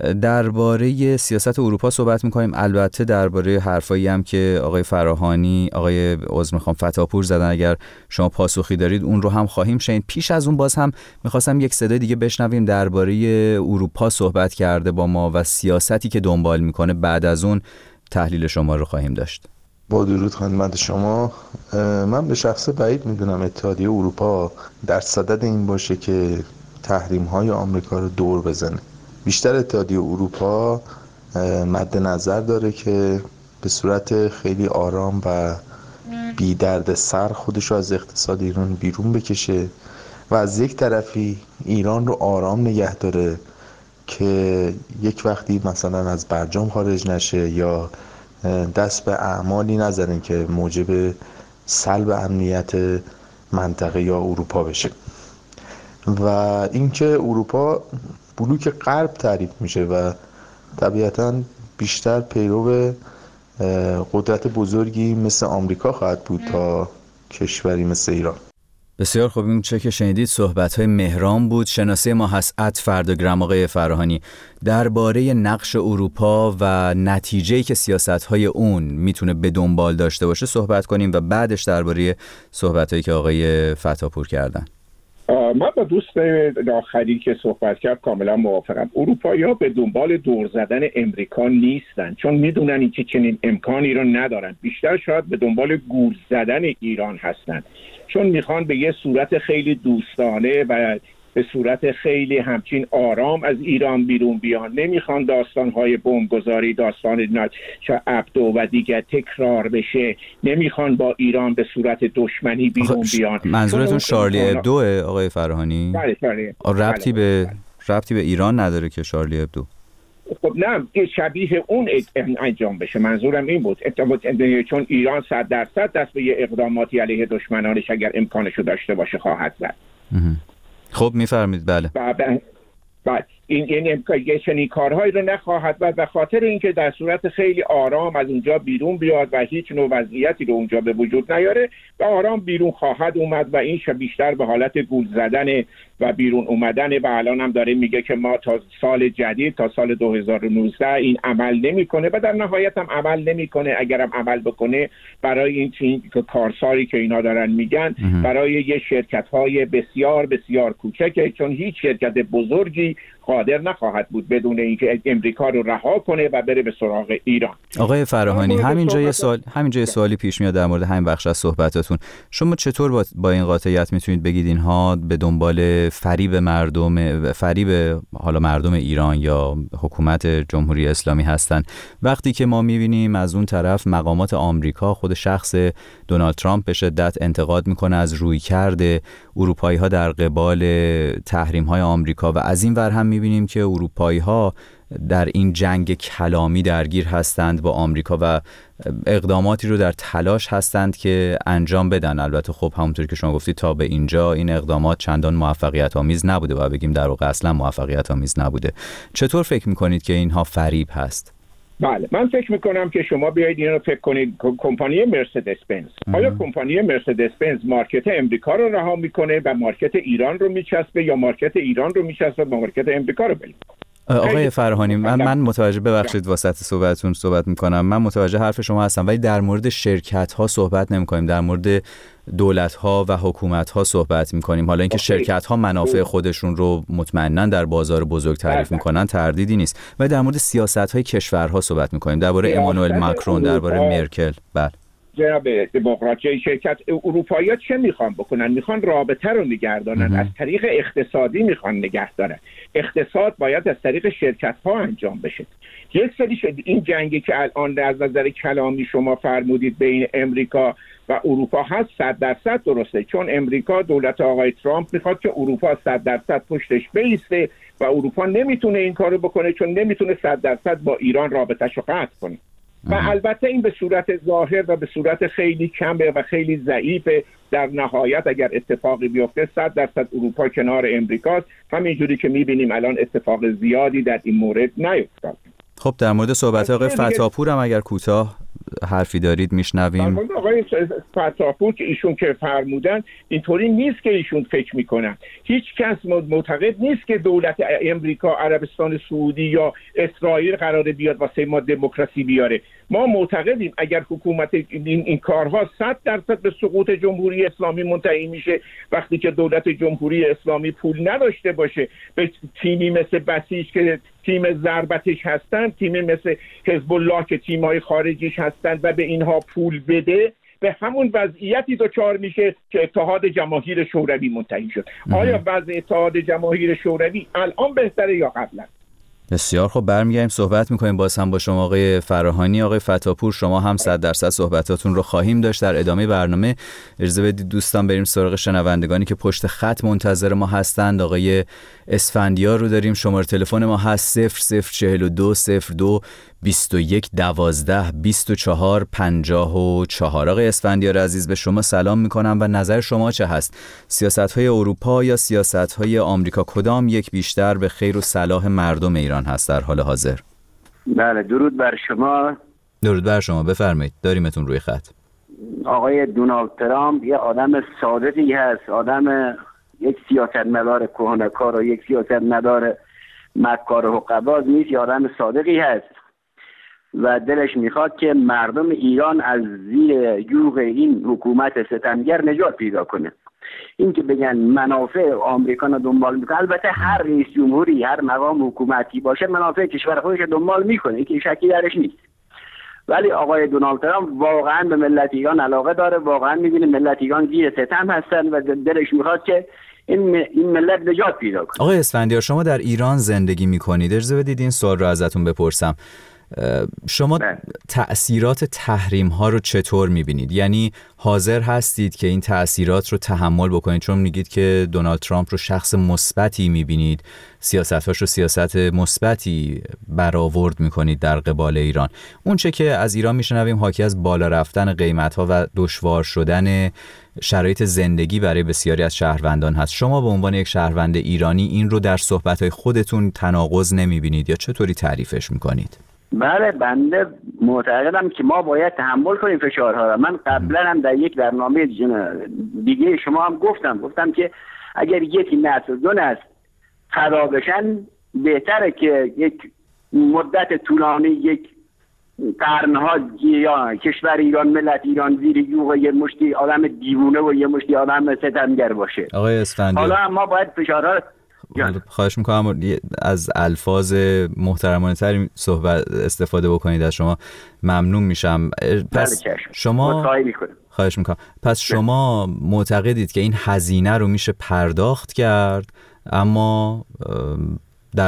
درباره سیاست اروپا صحبت می‌کنیم، البته درباره حرفایی هم که آقای فراهانی فتح‌پور زدن اگر شما پاسخی دارید اون رو هم خواهیم شنید. پیش از اون باز هم می‌خواستم یک صدای دیگه بشنویم درباره اروپا صحبت کرده با ما و سیاستی که دنبال می‌کنه. بعد از اون تحلیل شما رو خواهیم داشت. با درود خدمت شما. من به شخص بعید میدونم اتحادیه اروپا در صدد این باشه که تحریم‌های آمریکا رو دور بزنه. بیشتر اتحادیه اروپا مد نظر داره که به صورت خیلی آرام و بی درد سر خودش رو از اقتصاد ایران بیرون بکشه و از یک طرفی ایران رو آرام نگه داره که یک وقتی مثلا از برجام خارج نشه یا دست به اعمالی نذارن که موجب سلب امنیت منطقه یا اروپا بشه. و اینکه اروپا بلوک غرب تعریف میشه و طبیعتاً بیشتر پیرو قدرت بزرگی مثل آمریکا خواهد بود تا کشوری مثل ایران. بسیار خوب، این چه که شنیدید صحبت‌های مهران بود. شناسه ما هست @فرداگرام. آقای فراهانی، درباره نقش اروپا و نتیجه‌ای که سیاست‌های اون میتونه به دنبال داشته باشه صحبت کنیم و بعدش درباره صحبت‌هایی که آقای فتح‌پور کردن. من با دوست آخری که صحبت کرد کاملا موافقم. اروپایی‌ها به دنبال دور زدن امریکا نیستن، چون میدونن این که چنین امکانی رو ندارن. بیشتر شاید به دنبال گول زدن ایران هستن، چون میخوان به یه صورت خیلی دوستانه و به صورت خیلی همچین آرام از ایران بیرون بیان. نمیخوان داستانهای بمبگذاری، داستان عبدو و دیگر تکرار بشه. نمیخوان با ایران به صورت دشمنی بیرون بیان. منظورتون شارلی ابدوه آقای فراهانی؟ بله. ربطی به ایران نداره که شارلی ابدو. خب نه، شبیه اون انجام بشه. منظورم این بود، چون ایران 100% دست به یه اقداماتی علیه دشمنانش اگر امکانشو داشته باشه خواهد زد. خب میفرمید. بله. این چنین کارهایی رو نخواهد و به خاطر اینکه در صورت خیلی آرام از اونجا بیرون بیاد و هیچ نوع وضعیتی رو اونجا به وجود نیاره و آرام بیرون خواهد اومد و این بیشتر به حالت گول زدن و بیرون اومدن و الان هم داره میگه که ما تا سال جدید تا سال 2019 این عمل نمیکنه و در نهایت هم عمل نمیکنه. اگرم عمل بکنه برای این کارساری که اینا دارن میگن برای یه شرکت‌های بسیار بسیار کوچکه، چون هیچ شرکت بزرگی قادر نخواهد بود بدون اینکه امریکا رو رها کنه و بره به سراغ ایران. آقای فراهانی همینجا سوالی پیش میاد در مورد همین بخش از صحبتاتون. شما چطور با این قاطعیت میتونید بگید اینها به دنبال فریب مردم ایران یا حکومت جمهوری اسلامی هستن، وقتی که ما میبینیم از اون طرف مقامات آمریکا خود شخص دونالد ترامپ به شدت انتقاد میکنه از رویکرد اروپایی‌ها در قبال تحریم‌های آمریکا و از این ور هم میبینیم که اروپایی‌ها در این جنگ کلامی درگیر هستند با آمریکا و اقداماتی رو در تلاش هستند که انجام بدن. البته خب همونطوری که شما گفتید تا به اینجا این اقدامات چندان موفقیت آمیز نبوده و بگیم در واقع اصلا موفقیت آمیز نبوده. چطور فکر میکنید که اینها فریب هست؟ بله، من فکر میکنم که شما بیایید این رو فکر کنید. کمپانی مرسدس بنز، آیا کمپانی مرسدس بنز مارکت امریکا رو رها میکنه و مارکت ایران رو میچسبه یا مارکت ایران رو میچسبه و مارکت امریکا رو بلید؟ آقای فراهانی من متوجه، ببخشید وسط صحبتتون صحبت میکنم، من متوجه حرف شما هستم، ولی در مورد شرکت ها صحبت نمی کنیم، در مورد دولت ها و حکومت ها صحبت میکنیم. حالا اینکه شرکت ها منافع خودشون رو مطمئناً در بازار بزرگ تعریف میکنن تردیدی نیست، ولی در مورد سیاست های کشورها صحبت میکنیم، درباره امانوئل ماکرون، درباره مرکل. بله جناب دموکرات‌های شرکت اروپایی‌ها چه میخوان بکنن؟ میخوان رابطه رو نگه دارن، از طریق اقتصادی میخوان نگه دارن. اقتصاد باید از طریق شرکت‌ها انجام بشه. یک سری این جنگی که الان از نظر کلامی شما فرمودید بین امریکا و اروپا هست 100% درسته، چون امریکا دولت آقای ترامپ میخواد که اروپا 100% پشتش بیسته و اروپا نمیتونه این کارو بکنه، چون نمیتونه 100% با ایران رابطه‌شو قطع کنه. و البته این به صورت ظاهر و به صورت خیلی کمه و خیلی ضعیفه. در نهایت اگر اتفاقی بیفته 100% اروپا کنار امریکاست. همینجوری که میبینیم الان اتفاق زیادی در این مورد نیفتاد. خب در مورد صحبت آقای فتاپور هم اگر کوتاه حرفی دارید میشنویم. آقای فتاپور که ایشون که فرمودن اینطوری نیست که ایشون فکر میکنن. هیچ کس معتقد نیست که دولت امریکا، عربستان سعودی یا اسرائیل قراره بیاد واسه ما دموکراسی بیاره. ما معتقدیم اگر حکومت این کارها 100% به سقوط جمهوری اسلامی منتهی میشه، وقتی که دولت جمهوری اسلامی پول نداشته باشه به تیمی مثل بسیج که تیم ضربتش هستن، تیمی مثل حزب الله که تیم‌های خارجیش هستن و به اینها پول بده، به همون وضعیتی دچار میشه که اتحاد جماهیر شوروی منتهی شد. آیا وضع اتحاد جماهیر شوروی الان بهتره یا قبلا؟ بسیار خب، برمیگردیم صحبت میکنیم باز هم با شما آقای فراهانی. آقای فتاپور شما هم 100% صحبتاتون رو خواهیم داشت در ادامه برنامه. اجازه بدید دوستان بریم سراغ شنوندگانی که پشت خط منتظر ما هستند. آقای اسفندیار رو داریم، شماره تلفن ما هست 004202 21 12 24 54. آقای اسفندیار عزیز به شما سلام میکنم و نظر شما چه هست؟ سیاست‌های اروپا یا سیاست‌های آمریکا، کدام یک بیشتر به خیر و صلاح مردم ایران هست در حال حاضر؟ بله، درود بر شما. درود بر شما، بفرمایید، داریمتون روی خط. آقای دونالد ترامپ یه آدم صادقی هست، آدم یک سیاستمدار کهنه‌کار و یک سیاستمدار مکار و حقه‌باز نیست، یه آدم صادقی هست و دلش میخواد که مردم ایران از زیر یوغ این حکومت ستمگر نجات پیدا کنه. این که بگن منافع آمریکا رو دنبال میکنه، البته هر رئیس جمهوری هر مقام حکومتی باشه منافع کشور خودش رو دنبال میکنه، این که شکی درش نیست. ولی آقای دونالد ترامپ واقعا به ملت ایران علاقه داره، واقعا میبینه ملت ایران زیر ستم هستن و دلش میخواد که این ملت نجات پیدا کنه. آقای اسفندیار شما در ایران زندگی میکنید، اجازه بدید این سوال رو ازتون بپرسم. شما تأثیرات تحریم ها رو چطور میبینید؟ یعنی حاضر هستید که این تأثیرات رو تحمل بکنید؟ چون میگید که دونالد ترامپ رو شخص مثبتی میبینید، سیاستاش رو سیاست مثبتی برآورد میکنید در قبال ایران. اون چه که از ایران میشنویم حاکی از بالا رفتن قیمت‌ها و دشوار شدن شرایط زندگی برای بسیاری از شهروندان هست. شما به عنوان یک شهروند ایرانی این رو در صحبت‌های خودتون تناقض نمیبینید یا چطوری تعریفش میکنید؟ بله، بنده معتقدم که ما باید تحمل کنیم فشارها را. من قبلا هم در یک برنامه دیگه شما هم گفتم که اگر یکی نسل دو نسل فدا بشن بهتره که یک مدت طولانی، یک قرنها یا کشور ایران، ملت ایران زیر یوغ یه مشتی آدم دیوونه و یه مشتی آدم ستمگر باشه. آقای اسفندیار، حالا ما باید فشارها خواهش میکنم از الفاظ محترمانه تری استفاده بکنید از شما. ممنون میشم. پس شما خواهش میکنم. پس شما معتقدید که این هزینه رو میشه پرداخت کرد، اما در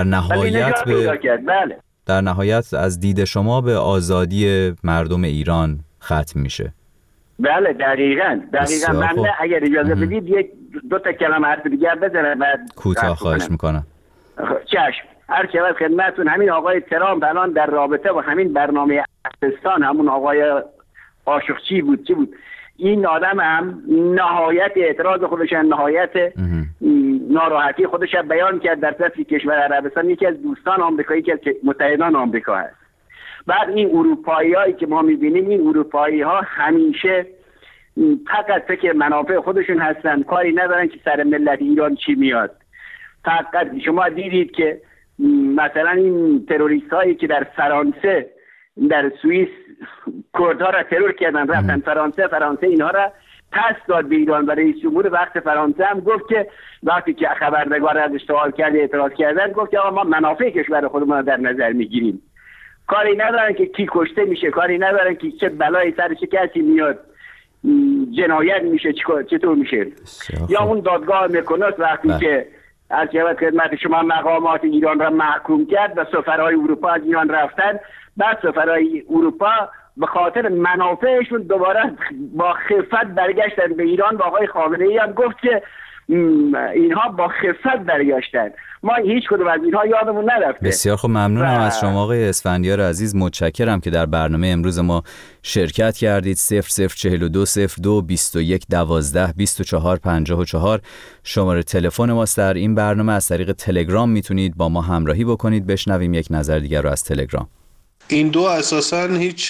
نهایت از دید شما به آزادی مردم ایران ختم میشه. بله دقیقاً. من اگر اجازه بدید یک دو تا کلمه حرف دیگر بزنم بعد کوتاه خواهش میکنم. چشم. هر شود خدمتتون، همین آقای ترامپ الان در رابطه با همین برنامه افغانستان، همون آقای قاشقچی بود چی بود، این آدم هم نهایت اعتراض خودش، نهایت ناراحتی خودش بیان کرد در سطح کشور عربستان. یکی از دوستان آمریکایی که متحدان آمریکا هست. بعد این اروپایی‌هایی که ما می‌بینیم، این اروپایی‌ها همیشه فقط فکر منافع خودشون هستن، کاری ندارن که سر ملت ایران چی میاد. فقط شما دیدید که مثلا این تروریست‌هایی که در فرانسه، در سوئیس کردها را ترور کردن، رفتن فرانسه اینها را پس داد به ایران و رئیس جمهور وقت فرانسه هم گفت که وقتی که خبرنگار ازش سوال کرد اعتراض کردن، گفت که ما منافع کشور خودمون را در نظر میگیریم. کاری ندارن که کی کشته میشه، کاری ندارن که چه بلایی سر چه کسی میاد، جنایت میشه، چطور میشه. یا اون دادگاه میکنات وقتی که از جهت خدمت شما مقامات ایران را محکوم کرد و سفرهای اروپا از ایران رفتن، بعد سفرهای اروپا به خاطر منافعشون دوباره با خفت برگشتن به ایران و آقای خامنه‌ای هم گفت که اینها با خفت برگشتن. ما هیچ کدوم از اینها یادمون نرفته. بسیار خوب، ممنونم از شما آقای اسفندیار عزیز. متشکرم که در برنامه امروز ما شرکت کردید. 0042 02 21 12 24 54 شماره تلفن ماست در این برنامه. از طریق تلگرام میتونید با ما همراهی بکنید. بشنویم یک نظر دیگر رو از تلگرام. این دو اساساً هیچ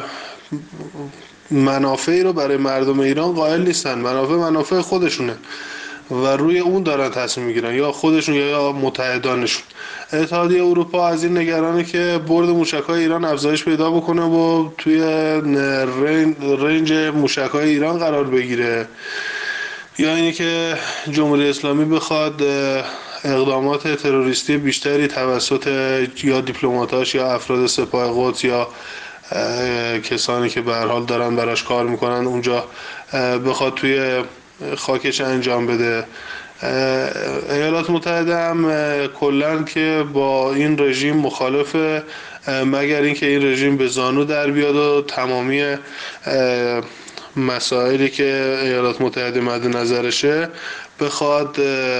منافعی رو برای مردم ایران قائل نیستن. منافع خودشونه و روی اون دارن تصمیم میگیرن، یا خودشون یا متحدانشون. اتحادیه اروپا از این نگرانه که برد موشک‌های ایران افزایش پیدا بکنه و توی رنج موشک‌های ایران قرار بگیره، یا اینی که جمهوری اسلامی بخواد اقدامات تروریستی بیشتری توسط یا دیپلماتاش یا افراد سپاه قدس یا کسانی که به هر حال دارن براش کار میکنن اونجا بخواد توی خاکش انجام بده. ایالات متحده هم کلاً که با این رژیم مخالفه، مگر اینکه این رژیم به زانو در بیاد و تمامی مسائلی که ایالات متحده مد نظرشه بخواد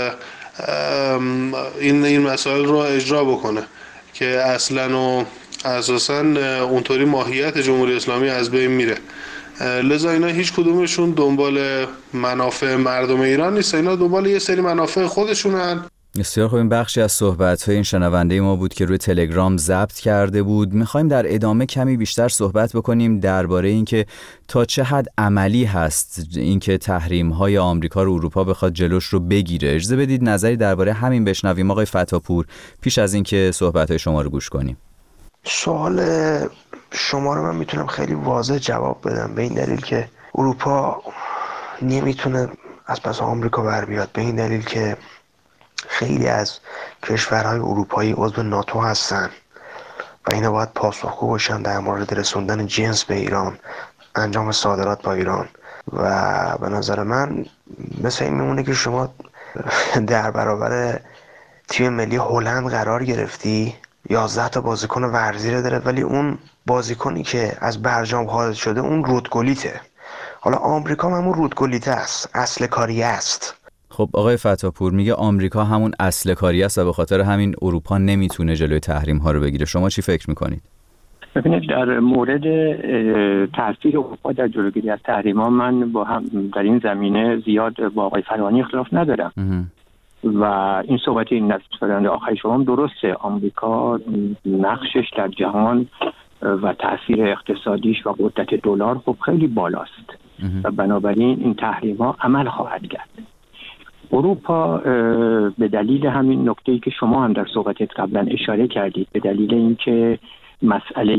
این مسائل رو اجرا بکنه که اصلاً و اساساً اونطوری ماهیت جمهوری اسلامی از بین میره. لذا اینا هیچ کدومشون دنبال منافع مردم ایران نیست، اینا دنبال یه سری منافع خودشونن. بسیار خوب، این بخشی از صحبت‌های این شنونده ما بود که روی تلگرام ضبط کرده بود. می‌خوایم در ادامه کمی بیشتر صحبت بکنیم درباره اینکه تا چه حد عملی هست اینکه تحریم‌های آمریکا رو اروپا بخواد جلوش رو بگیره. اجازه بدید نظری درباره همین بشنویم آقای فتاپور پیش از اینکه صحبت‌های شما رو گوش کنیم. سوال شما رو من میتونم خیلی واضح جواب بدم، به این دلیل که اروپا نمیتونه از پس آمریکا بر بیاد، به این دلیل که خیلی از کشورهای اروپایی عضو ناتو هستن و اینا باید پاسخگو باشن در مورد رسوندن جنس به ایران، انجام صادرات با ایران. و به نظر من مثل این میمونه که شما در برابر تیم ملی هلند قرار گرفتی 11 تا بازیکن ورزی رو داره، ولی اون بازیکنی که از برجام خارج شده اون رودگلیته. حالا آمریکا هم همون رودگلیته است، اصل کاری است. خب آقای فتاپور میگه آمریکا همون اصل کاری است و به خاطر همین اروپا نمیتونه جلوی تحریم ها رو بگیره. شما چی فکر میکنید؟ ببینید در مورد تاثیر اروپا در جلوگیری از تحریم ها من با هم در این زمینه زیاد با آقای فراهانی اختلاف ندارم و این صحبت این نظر آخر شما هم درسته. آمریکا نقشش در جهان و تاثیر اقتصادیش و قدرت دلار خب خیلی بالاست و بنابراین این تحریم ها عمل خواهد کرد. اروپا به دلیل همین نکته‌ای که شما هم در صحبتت قبلا اشاره کردید، به دلیل اینکه مسئله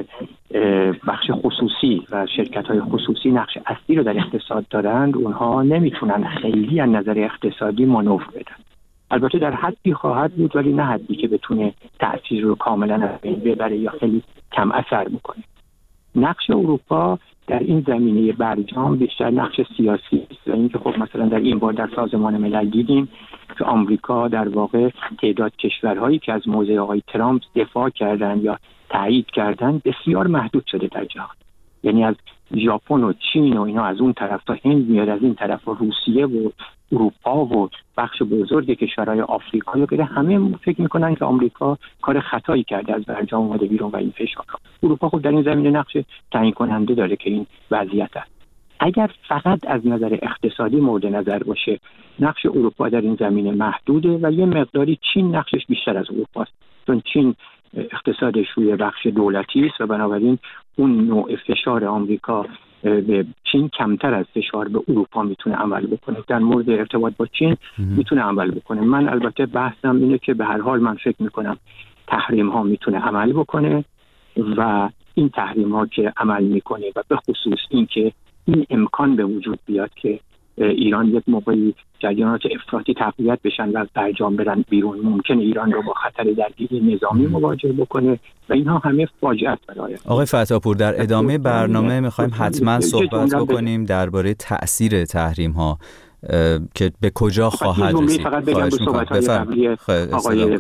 بخش خصوصی و شرکت‌های خصوصی نقش اصلی رو در اقتصاد دارند، اونها نمیتونن خیلی از نظر اقتصادی مانور بدن. البته در حدی خواهد بود ولی نه حدی که بتونه تأثیر رو کاملا از بین ببره یا خیلی کم اثر بکنه. نقش اروپا در این زمینه برجام بیشتر نقش سیاسی است و اینکه خب مثلا در این بار در سازمان ملل دیدیم که آمریکا در واقع تعداد کشورهایی که از موضع آقای ترامپ دفاع کردن یا تایید کردن بسیار محدود شده در جهان. یعنی از ژاپن و چین و اینا از اون طرف تا هند میاد، از این طرف و روسیه و اروپا و بخش بزرگ کشورهای آفریقا یا غیره، همه فکر میکنن که آمریکا کار خطایی کرده از برجام اومده بیرون و این فشار. اروپا خود در این زمینه نقش تعیین کننده داره که این وضعیت است. اگر فقط از نظر اقتصادی مورد نظر باشه، نقش اروپا در این زمینه محدوده و یه مقداری چین نقشش بیشتر از اروپاست، چون چین اقتصادش روی بخش دولتی است و بنابراین اون نوع فشار آمریکا به چین کمتر از فشار به اروپا میتونه عمل بکنه. در مورد ارتباط با چین میتونه عمل بکنه. من البته بحثم اینه که به هر حال من فکر میکنم تحریم ها میتونه عمل بکنه و این تحریم ها که عمل میکنه و به خصوص این که این امکان به وجود بیاد که ایران یک موقعی جریانات افراطی تقویت بشن و از برجام برن بیرون، ممکنه ایران رو با خطر درگیری نظامی مواجه بکنه و اینها همه فاجعه است برای آقای فتاپور. در ادامه برنامه میخوایم حتما صحبت بکنیم درباره تأثیر تحریم ها که به کجا خواهد رسید. فقط بگم به صحبت‌های قبلی آقای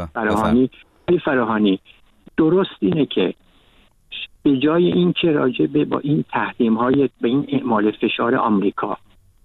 فراهانی درست اینه که به جای این که راجع به با این تحریم‌های به این اعمال فشار آمریکا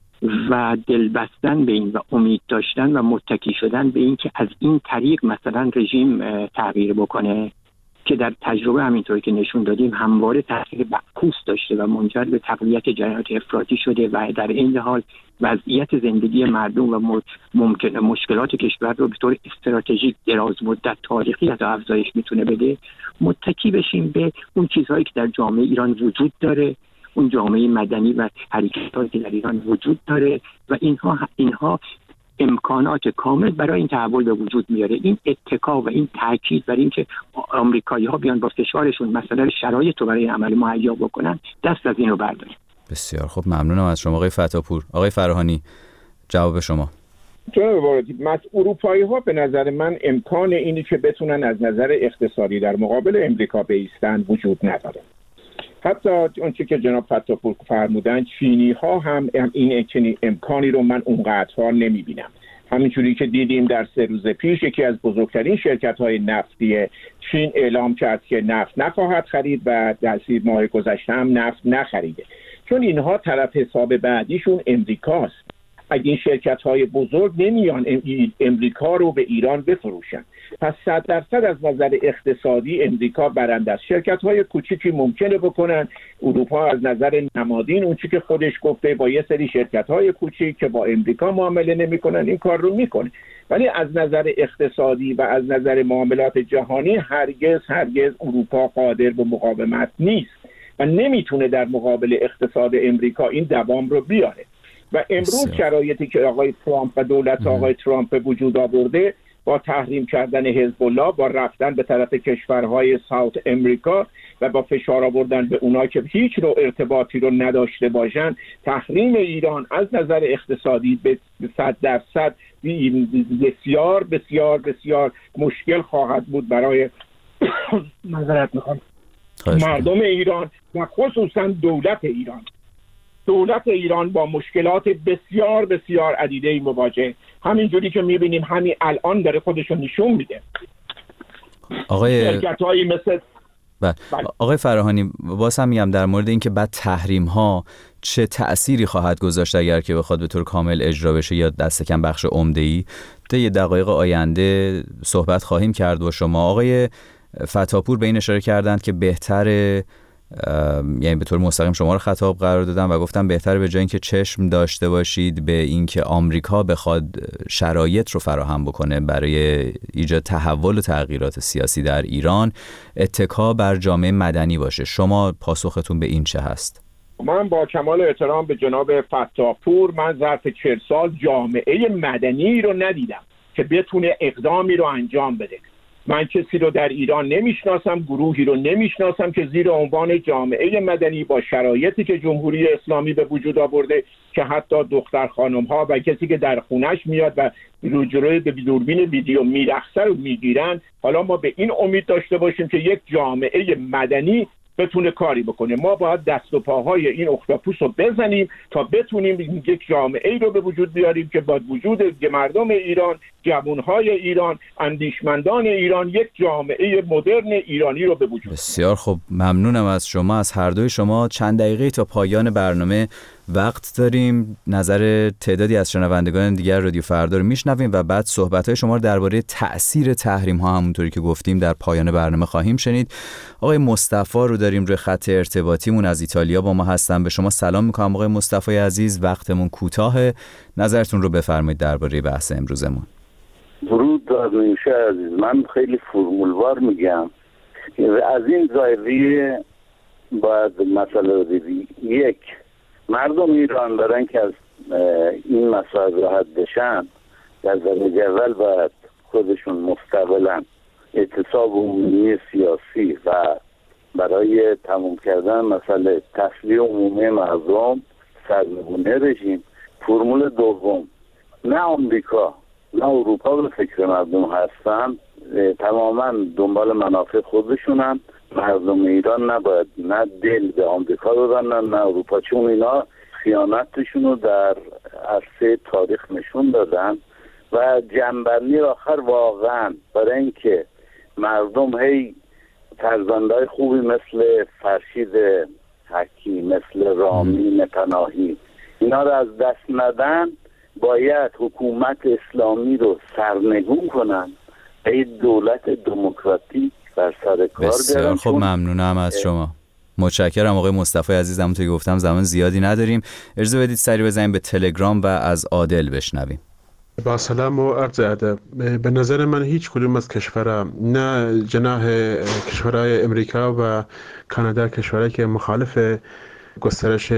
و دل بستن به این و امید داشتن و متکی شدن به این که از این طریق مثلا رژیم تغییر بکنه، که در تجربه همینطوری که نشون دادیم همواره تاثیر معکوس داشته و منجر به تقویت جریانات افراطی شده و در این حال وضعیت زندگی مردم و ممکنه مشکلات کشور رو به طور استراتژیک دراز مدت تاریخی از افزایش میتونه بده، متکی بشیم به اون چیزهایی که در جامعه ایران وجود داره، اون جامعه مدنی و حرکاتی که در ایران وجود داره و اینها امکانات کامل برای این تحول به وجود میاره. این اتکا و این تاکید بر این که آمریکایی‌ها بیان با فشارشون مثلا شرایط رو برای عمل مهیا بکنن، دست از این رو بردارن. بسیار خوب، ممنونم از شما آقای فتاپور. آقای فراهانی جواب شما. جناب واردی، اروپایی‌ها به نظر من امکان اینی که بتونن از نظر اقتصادی در مقابل امریکا بایستن وجود نداره. حتی اونچه که جناب فتاپور فرمودن، چینی‌ها هم این امکانی رو من اونقدرها نمی‌بینم. همینجوری که دیدیم در 3 روز پیش یکی از بزرگترین شرکت‌های نفتی چین اعلام کرد که نفت نخواهد خرید و در 3 ماه گذشته هم نفت نخریده، چون اینها طرف حساب بعدیشون امریکاست. اگه این شرکت‌های بزرگ نمیان امریکا رو به ایران بفروشن، پس 100% از نظر اقتصادی امریکا برنده است. شرکت‌های کوچیکی ممکنه بکنن، اروپا از نظر نمادین اون چیزی که خودش گفته با یه سری شرکت‌های کوچیک که با امریکا معامله نمی‌کنن این کار رو می‌کنه، ولی از نظر اقتصادی و از نظر معاملات جهانی هرگز اروپا قادر به مقاومت نیست و نمیتونه در مقابل اقتصاد امریکا این دوام رو بیاره. و امروز شرایطی که آقای ترامپ و دولت آقای ترامپ به وجود آورده با تحریم کردن حزب الله، با رفتن به طرف کشورهای ساوت امریکا و با فشار آوردن به اونا که هیچ نوع ارتباطی رو نداشته باشن، تحریم ایران از نظر اقتصادی به 100% بسیار بسیار بسیار مشکل خواهد بود برای معذرت میخوام مردم ایران و خصوصا دولت ایران با مشکلات بسیار بسیار عدیده‌ای مواجه. همینجوری که می‌بینیم همین الان داره خودشو نشون میده. شرکت‌هایی مثل آقای فراهانی، باز هم میگم در مورد اینکه بعد تحریم ها چه تأثیری خواهد گذاشت اگر که بخواد به طور کامل اجرا بشه یا دست کم بخش عمده‌ای، طی دقایق آینده صحبت خواهیم کرد با شما. آقای فتاپور به این اشاره کردند که بهتره، یعنی به طور مستقیم شما رو خطاب قرار دادم و گفتم بهتره به جای اینکه چشم داشته باشید به اینکه آمریکا بخواد شرایط رو فراهم بکنه برای ایجاد تحول و تغییرات سیاسی در ایران، اتکا بر جامعه مدنی باشه. شما پاسختون به این چه هست؟ من با کمال احترام به جناب فتاپور، من ظرف 40 سال جامعه مدنی رو ندیدم که بتونه اقدامی رو انجام بده. من کسی رو در ایران نمیشناسم، گروهی رو نمیشناسم که زیر عنوان جامعه مدنی با شرایطی که جمهوری اسلامی به وجود آورده که حتی دختر خانم ها و کسی که در خونش میاد و جلوی دوربین ویدیو میرقصه رو میگیرن، حالا ما به این امید داشته باشیم که یک جامعه مدنی بتونه کاری بکنه. ما باید دست و پاهای این اختاپوس رو بزنیم تا بتونیم یک جامعه رو به وجود بیاریم که با وجود مردم ایران، جوانهای ایران، اندیشمندان ایران، یک جامعه مدرن ایرانی رو به وجود. بسیار خوب، ممنونم از شما، از هر دوی شما. چند دقیقه تا پایان برنامه وقت داریم. نظر تعدادی از شنوندگان دیگر رادیو فردا رو میشنویم و بعد صحبت‌های شما رو درباره تأثیر تحریم‌ها همونطوری که گفتیم در پایان برنامه خواهیم شنید. آقای مصطفی رو داریم روی خط ارتباطیمون، از ایتالیا با ما هستن. به شما سلام می‌کنم آقای مصطفی عزیز، وقتمون کوتاهه، نظرتون رو بفرمایید درباره بحث امروزمون. درود بر نیوشه عزیز. من خیلی فرمولوار میگم، از این زاویه باید مسئله رو دیدی. یک، مردم ایران برای اینکه از این مسائل راحت بشن، در درجه اول باید خودشون مستقلاً اعتصاب عمومی سیاسی و برای تموم کردن مسئله تسلیح عمومی مردم سرنگونی رژیم. فرمول دوم، نه آمریکا نه اروپا به فکر مردم هستن، تماما دنبال منافع خودشونن. مردم ایران نباید نه دل به آمریکا ببندن نه اروپا، چون اینا خیانتشون رو در عرصه تاریخ نشون دادن. و جنبندی آخر واقعا برای اینکه مردم هی فرزندای خوبی مثل فرشید حکی، مثل رامین پناهی، اینا رو از دست ندن، باید حکومت اسلامی رو سرنگون کنن، یک دولت دموکراتیک بر سر کار بیارن. بسیار خب، ممنونم از شما. متشکرم آقای مصطفی عزیز. همونطور که گفتم زمان زیادی نداریم، اجازه بدید سری بزنیم به تلگرام و از عادل بشنویم. با سلام و عرض ادب. به نظر من هیچ کدوم از کشورها، نه جناح کشورهای امریکا و کانادا، کشورهایی که مخالف گسترش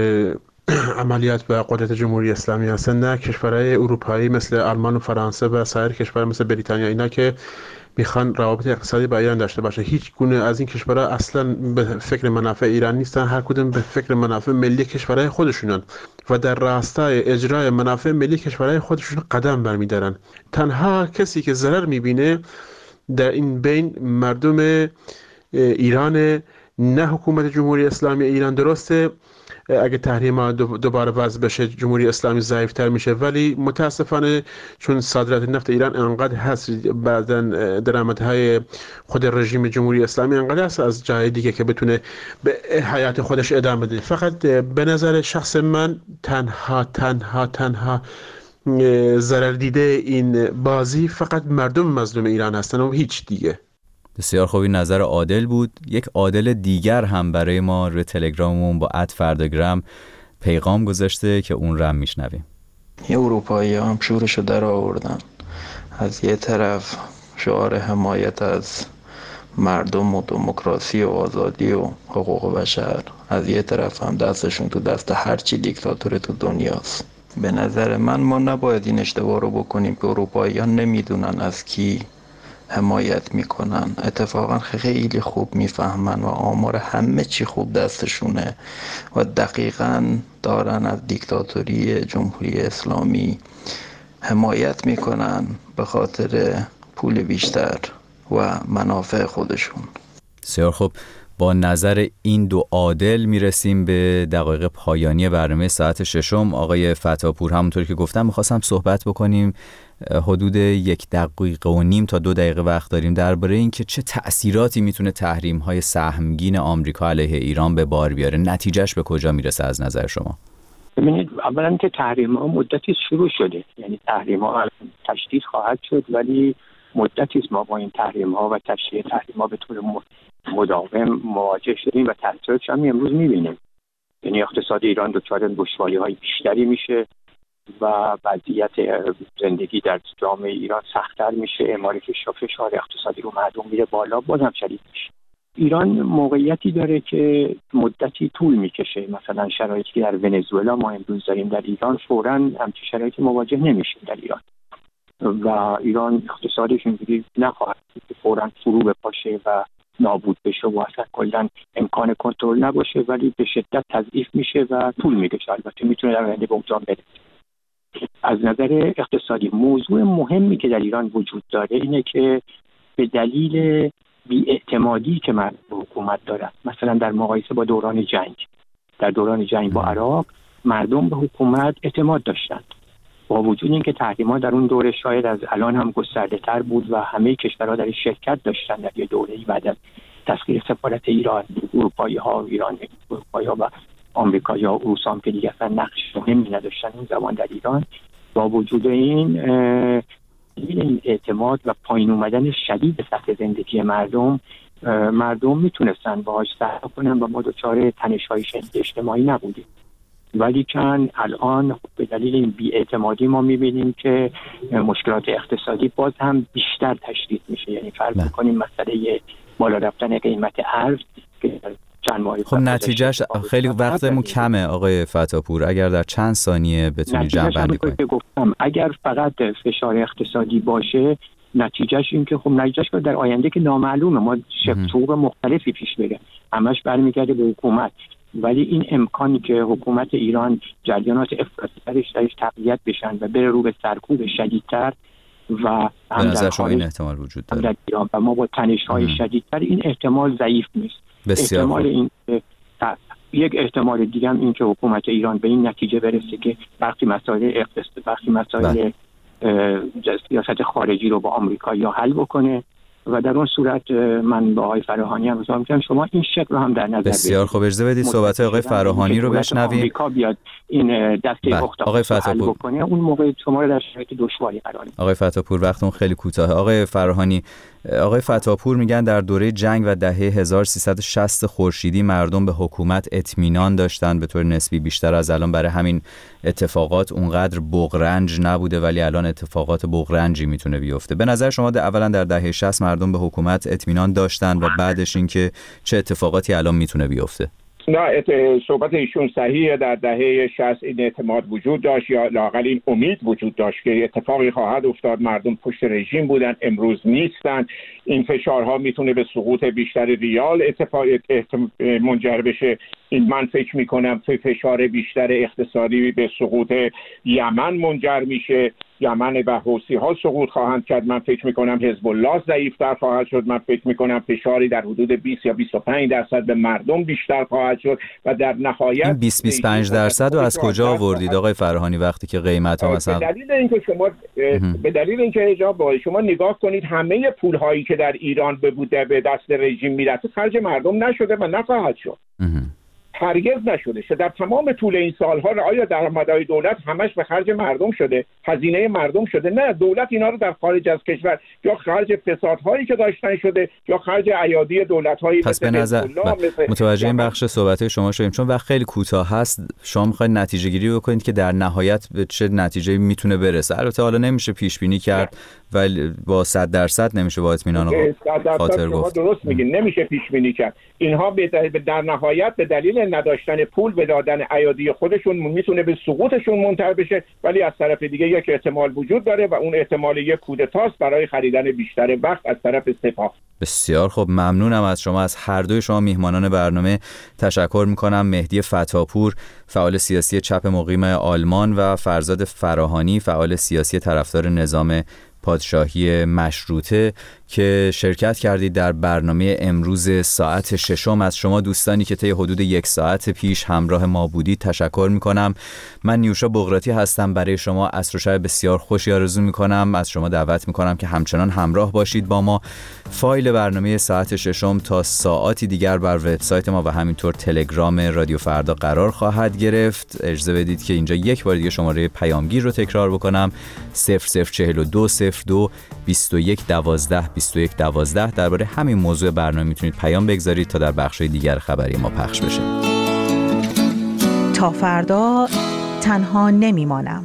عملیات به قدرت جمهوری اسلامی هستن، نه کشورهای اروپایی مثل آلمان و فرانسه و سایر کشورها مثل بریتانیا، اینا که میخوان روابط اقتصادی با ایران داشته باشه، هیچ گونه از این کشورها اصلا به فکر منافع ایران نیستن. هر کدوم به فکر منافع ملی کشورهای خودشونن و در راستای اجرای منافع ملی کشورهای خودشون قدم برمیدارن. تنها کسی که ضرر میبینه در این بین مردم ایران، نه حکومت جمهوری اسلامی ایران. درسته اگه تحریم‌ها دوباره وضع بشه جمهوری اسلامی ضعیف‌تر میشه، ولی متاسفانه چون صادرات نفت ایران انقدر هست، بعداً درآمدهای خود رژیم جمهوری اسلامی انقدر هست از جای دیگه که بتونه به حیات خودش ادامه بده. فقط به نظر شخص من تنها ضرر دیده این بازی فقط مردم مظلوم ایران هستن و هیچ دیگه. بسیار خوبی، نظر عادل بود. یک عادل دیگر هم برای ما روی تلگراممون با @فرداگرام پیغام گذاشته که اون رو هم میشنویم. یه اروپایی هم شورشو در آوردن، از یه طرف شعار حمایت از مردم و دموکراسی و آزادی و حقوق بشر، از یه طرف هم دستشون تو دست هرچی دیکتاتور تو دنیاست. به نظر من ما نباید این اشتباه رو بکنیم که اروپاییان نمیدونن از کی حمایت میکنن. اتفاقا خیلی خوب میفهمن و آمار همه چی خوب دستشونه و دقیقاً دارن از دیکتاتوری جمهوری اسلامی حمایت میکنن به خاطر پول بیشتر و منافع خودشون. بسیار خوب، با نظر این دو عادل میرسیم به دقایق پایانی برنامه ساعت ششم. آقای فتاپور، همونطور که گفتم میخواستم صحبت بکنیم، حدود 1 دقیقه و نیم تا 2 دقیقه وقت داریم، درباره این که چه تأثیراتی میتونه تحریم‌های سهمگین آمریکا علیه ایران به بار بیاره. نتیجهش به کجا میرسه از نظر شما؟ ببینید، اولا که تحریم‌ها مدتی شروع شده، یعنی تحریم‌ها تشدید خواهد شد، ولی مدتی است ما با این تحریم‌ها و تشدید تحریم‌ها به طور مداوم مواجه شدیم و تأثیرش هم امروز می‌بینیم. یعنی اقتصاد ایران دچار دشواری‌های بیشتری میشه و وضعیت زندگی در جامعه ایران سخت‌تر میشه، اعمال فشار اقتصادی رو مردم میره بالا، بازم شدید میشه. ایران موقعیتی داره که مدتی طول میکشه. مثلا شرایطی که در ونزوئلا ما امروز داریم در ایران فوراً همچین شرایطی مواجه نمیشیم در ایران و ایران اقتصادش اینجوری نخواهد که فوراً فرو بپاشه و نابود بشه و اصلا کلاً امکان کنترل نباشه، ولی به شدت تضعیف میشه و طول میکشه. البته میتونه در آینده به اونجا برسه. از نظر اقتصادی موضوع مهمی که در ایران وجود داره اینه که به دلیل بی‌اعتمادی که مردم حکومت دارن، مثلا در مقایسه با دوران جنگ، در دوران جنگ با عراق مردم به حکومت اعتماد داشتند، با وجود اینکه تحریم‌ها در اون دوره شاید از الان هم گسترده‌تر بود و همه کشورها در شرکت داشتند. در یه دوره‌ای بعد از تسخیر سفارت ایران، اروپایی‌ها و آمریکایی‌ها و روس‌ها که دیگه اصلا نقش مهمی نداشتن اون زمان در ایران، با وجود این اعتماد و پایین اومدن شدید سطح زندگی مردم میتونستن باهاش صحبت کنن و ما دچار تنش‌های شدید اجتماعی نبودیم. ولی کن الان به دلیل این بی‌اعتمادی ما می‌بینیم که مشکلات اقتصادی باز هم بیشتر تشدید میشه. یعنی فرض کنیم مسئله بالا رفتن قیمت ارز که چند ماه خب نتیجهش خیلی وقتمون کمه آقای فتاپور، اگر در چند ثانیه بتونید جمع‌بندی کنید. گفتم اگر فقط فشار اقتصادی باشه، نتیجهش این که خب نتیجهش در آینده که نامعلومه، ما شکوک مختلفی پیش بره، همش برمیگرده به حکومت. ولی این امکانی که حکومت ایران جریانات افراطی درش تقویت بشن و بره رو به سرکوب شدیدتر و به نظر شما این احتمال وجود داره و ما با تنش‌های شدیدتر، این احتمال ضعیف نیست. احتمال این یک احتمال دیگه هم این که حکومت ایران به این نتیجه برسه که وقتی مسائل سیاست خارجی رو با آمریکا یا حل بکنه و در اون صورت من با آقای فراهانی هم مزاحم میشم شما این شکل رو هم در نظر بگیرید. بسیار خوب، اجازه بدید صحبت آقای فراهانی رو بشنویم. آمریکا بیاد این دسته آقای فتاپور بکنه، اون موقع شما رو در شرایط دشواری قرار میده. آقای فتاپور وقتون خیلی کوتاهه. آقای فراهانی، آقای فتاپور میگن در دوره جنگ و دهه 1360 خورشیدی مردم به حکومت اطمینان داشتن به طور نسبی بیشتر از الان، برای همین اتفاقات اونقدر بغرنج نبوده، ولی الان اتفاقات بغرنجی میتونه بیفته. به نظر شما اولا در دهه 60 مردم به حکومت اطمینان داشتن و بعدش این که چه اتفاقاتی الان میتونه بیفته؟ نه، صحبت ایشون صحیحه. در دهه 60 این اعتماد وجود داشت یا لااقل این امید وجود داشت که اتفاقی خواهد افتاد. مردم پشت رژیم بودن، امروز نیستن. این فشارها میتونه به سقوط بیشتر ریال منجر بشه. من فکر میکنم فشار بیشتر اقتصادی به سقوط یمن منجر میشه. یمن و حوثی ها سقوط خواهند کرد. من فکر میکنم حزب الله ضعیفتر خواهد شد. من فکر میکنم فشاری در حدود 20 یا 25% به مردم بیشتر خواهد شد و در نهایت این 20-25% رو از کجا آوردید آقای فراهانی وقتی که قیمت ها مثلا به دلیل اینکه شما نگاه کنید همه پول هایی که در ایران به دست رژیم میرسه خرج مردم نشده و نخواهد شد. هرگز نشده. در تمام طول این سالها آیا درآمدهای دولت همش به خرج مردم شده؟ هزینه مردم شده؟ نه، دولت اینا رو در خارج از کشور یا خرج فسادهایی که داشتن شده یا خرج ایادی دولت‌های. پس به نظر متوجه این بخش صحبت شما شدیم، چون وقت خیلی کوتاه هست. شما می‌خواید نتیجه گیری بکنید که در نهایت به چه نتیجه میتونه برسه. البته حالا نمیشه پیش بینی کرد ولی با 100% نمیشه با اطمینان خاطر گفت. درست میگین، نمیشه پیش بینی کرد. اینها در نهایت به دلیل نداشتن پول به دادن ایادی خودشون میتونه به سقوطشون منتهی بشه، ولی از طرف دیگه یک احتمال وجود داره و اون احتمال یک کودتاست برای خریدن بیشتر وقت از طرف سپاه. بسیار خب، ممنونم از شما. از هر دوی شما میهمانان برنامه تشکر میکنم. مهدی فتاپور، فعال سیاسی چپ مقیم آلمان و فرزاد فراهانی، فعال سیاسی طرفدار نظام پادشاهی مشروطه که شرکت کردید در برنامه امروز ساعت 6. از شما دوستانی که طی حدود 1 ساعت پیش همراه ما بودید تشکر میکنم. من نیوشا بغراتی هستم. برای شما عصر و شب بسیار خوشی آرزو میکنم. از شما دعوت میکنم که همچنان همراه باشید با ما. فایل برنامه ساعت 6 تا ساعاتی دیگر بر وبسایت ما و همینطور تلگرام رادیو فردا قرار خواهد گرفت. اجازه بدید که اینجا یک بار دیگه شماره پیامگیر رو تکرار بکنم: 0042 02 21 12 21 12. درباره همین موضوع برنامه میتونید پیام بگذارید تا در بخش‌های دیگر خبری ما پخش بشه. تا فردا تنها نمیمانم.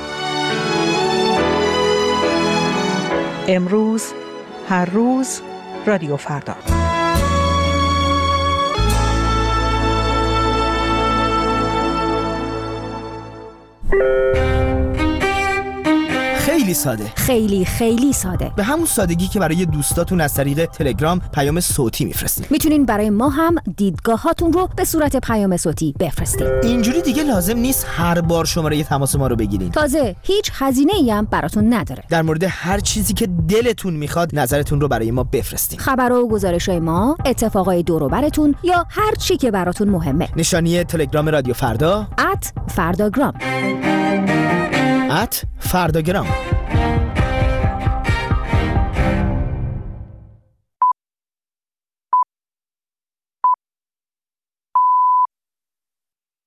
امروز، هر روز، رادیو فردا. خیلی ساده. خیلی ساده. به همون سادگی که برای دوستاتون از طریق تلگرام پیام صوتی میفرستید. میتونین برای ما هم دیدگاهاتون رو به صورت پیام صوتی بفرستید. اینجوری دیگه لازم نیست هر بار شماره تماس ما رو بگیرین. تازه هیچ هزینه‌ای هم براتون نداره. در مورد هر چیزی که دلتون میخواد نظرتون رو برای ما بفرستید. خبرها و گزارش‌های ما، اتفاقای دور و براتون یا هر چی که براتون مهمه. نشانی تلگرام رادیو فردا @فرداگرام. @فرداگرام.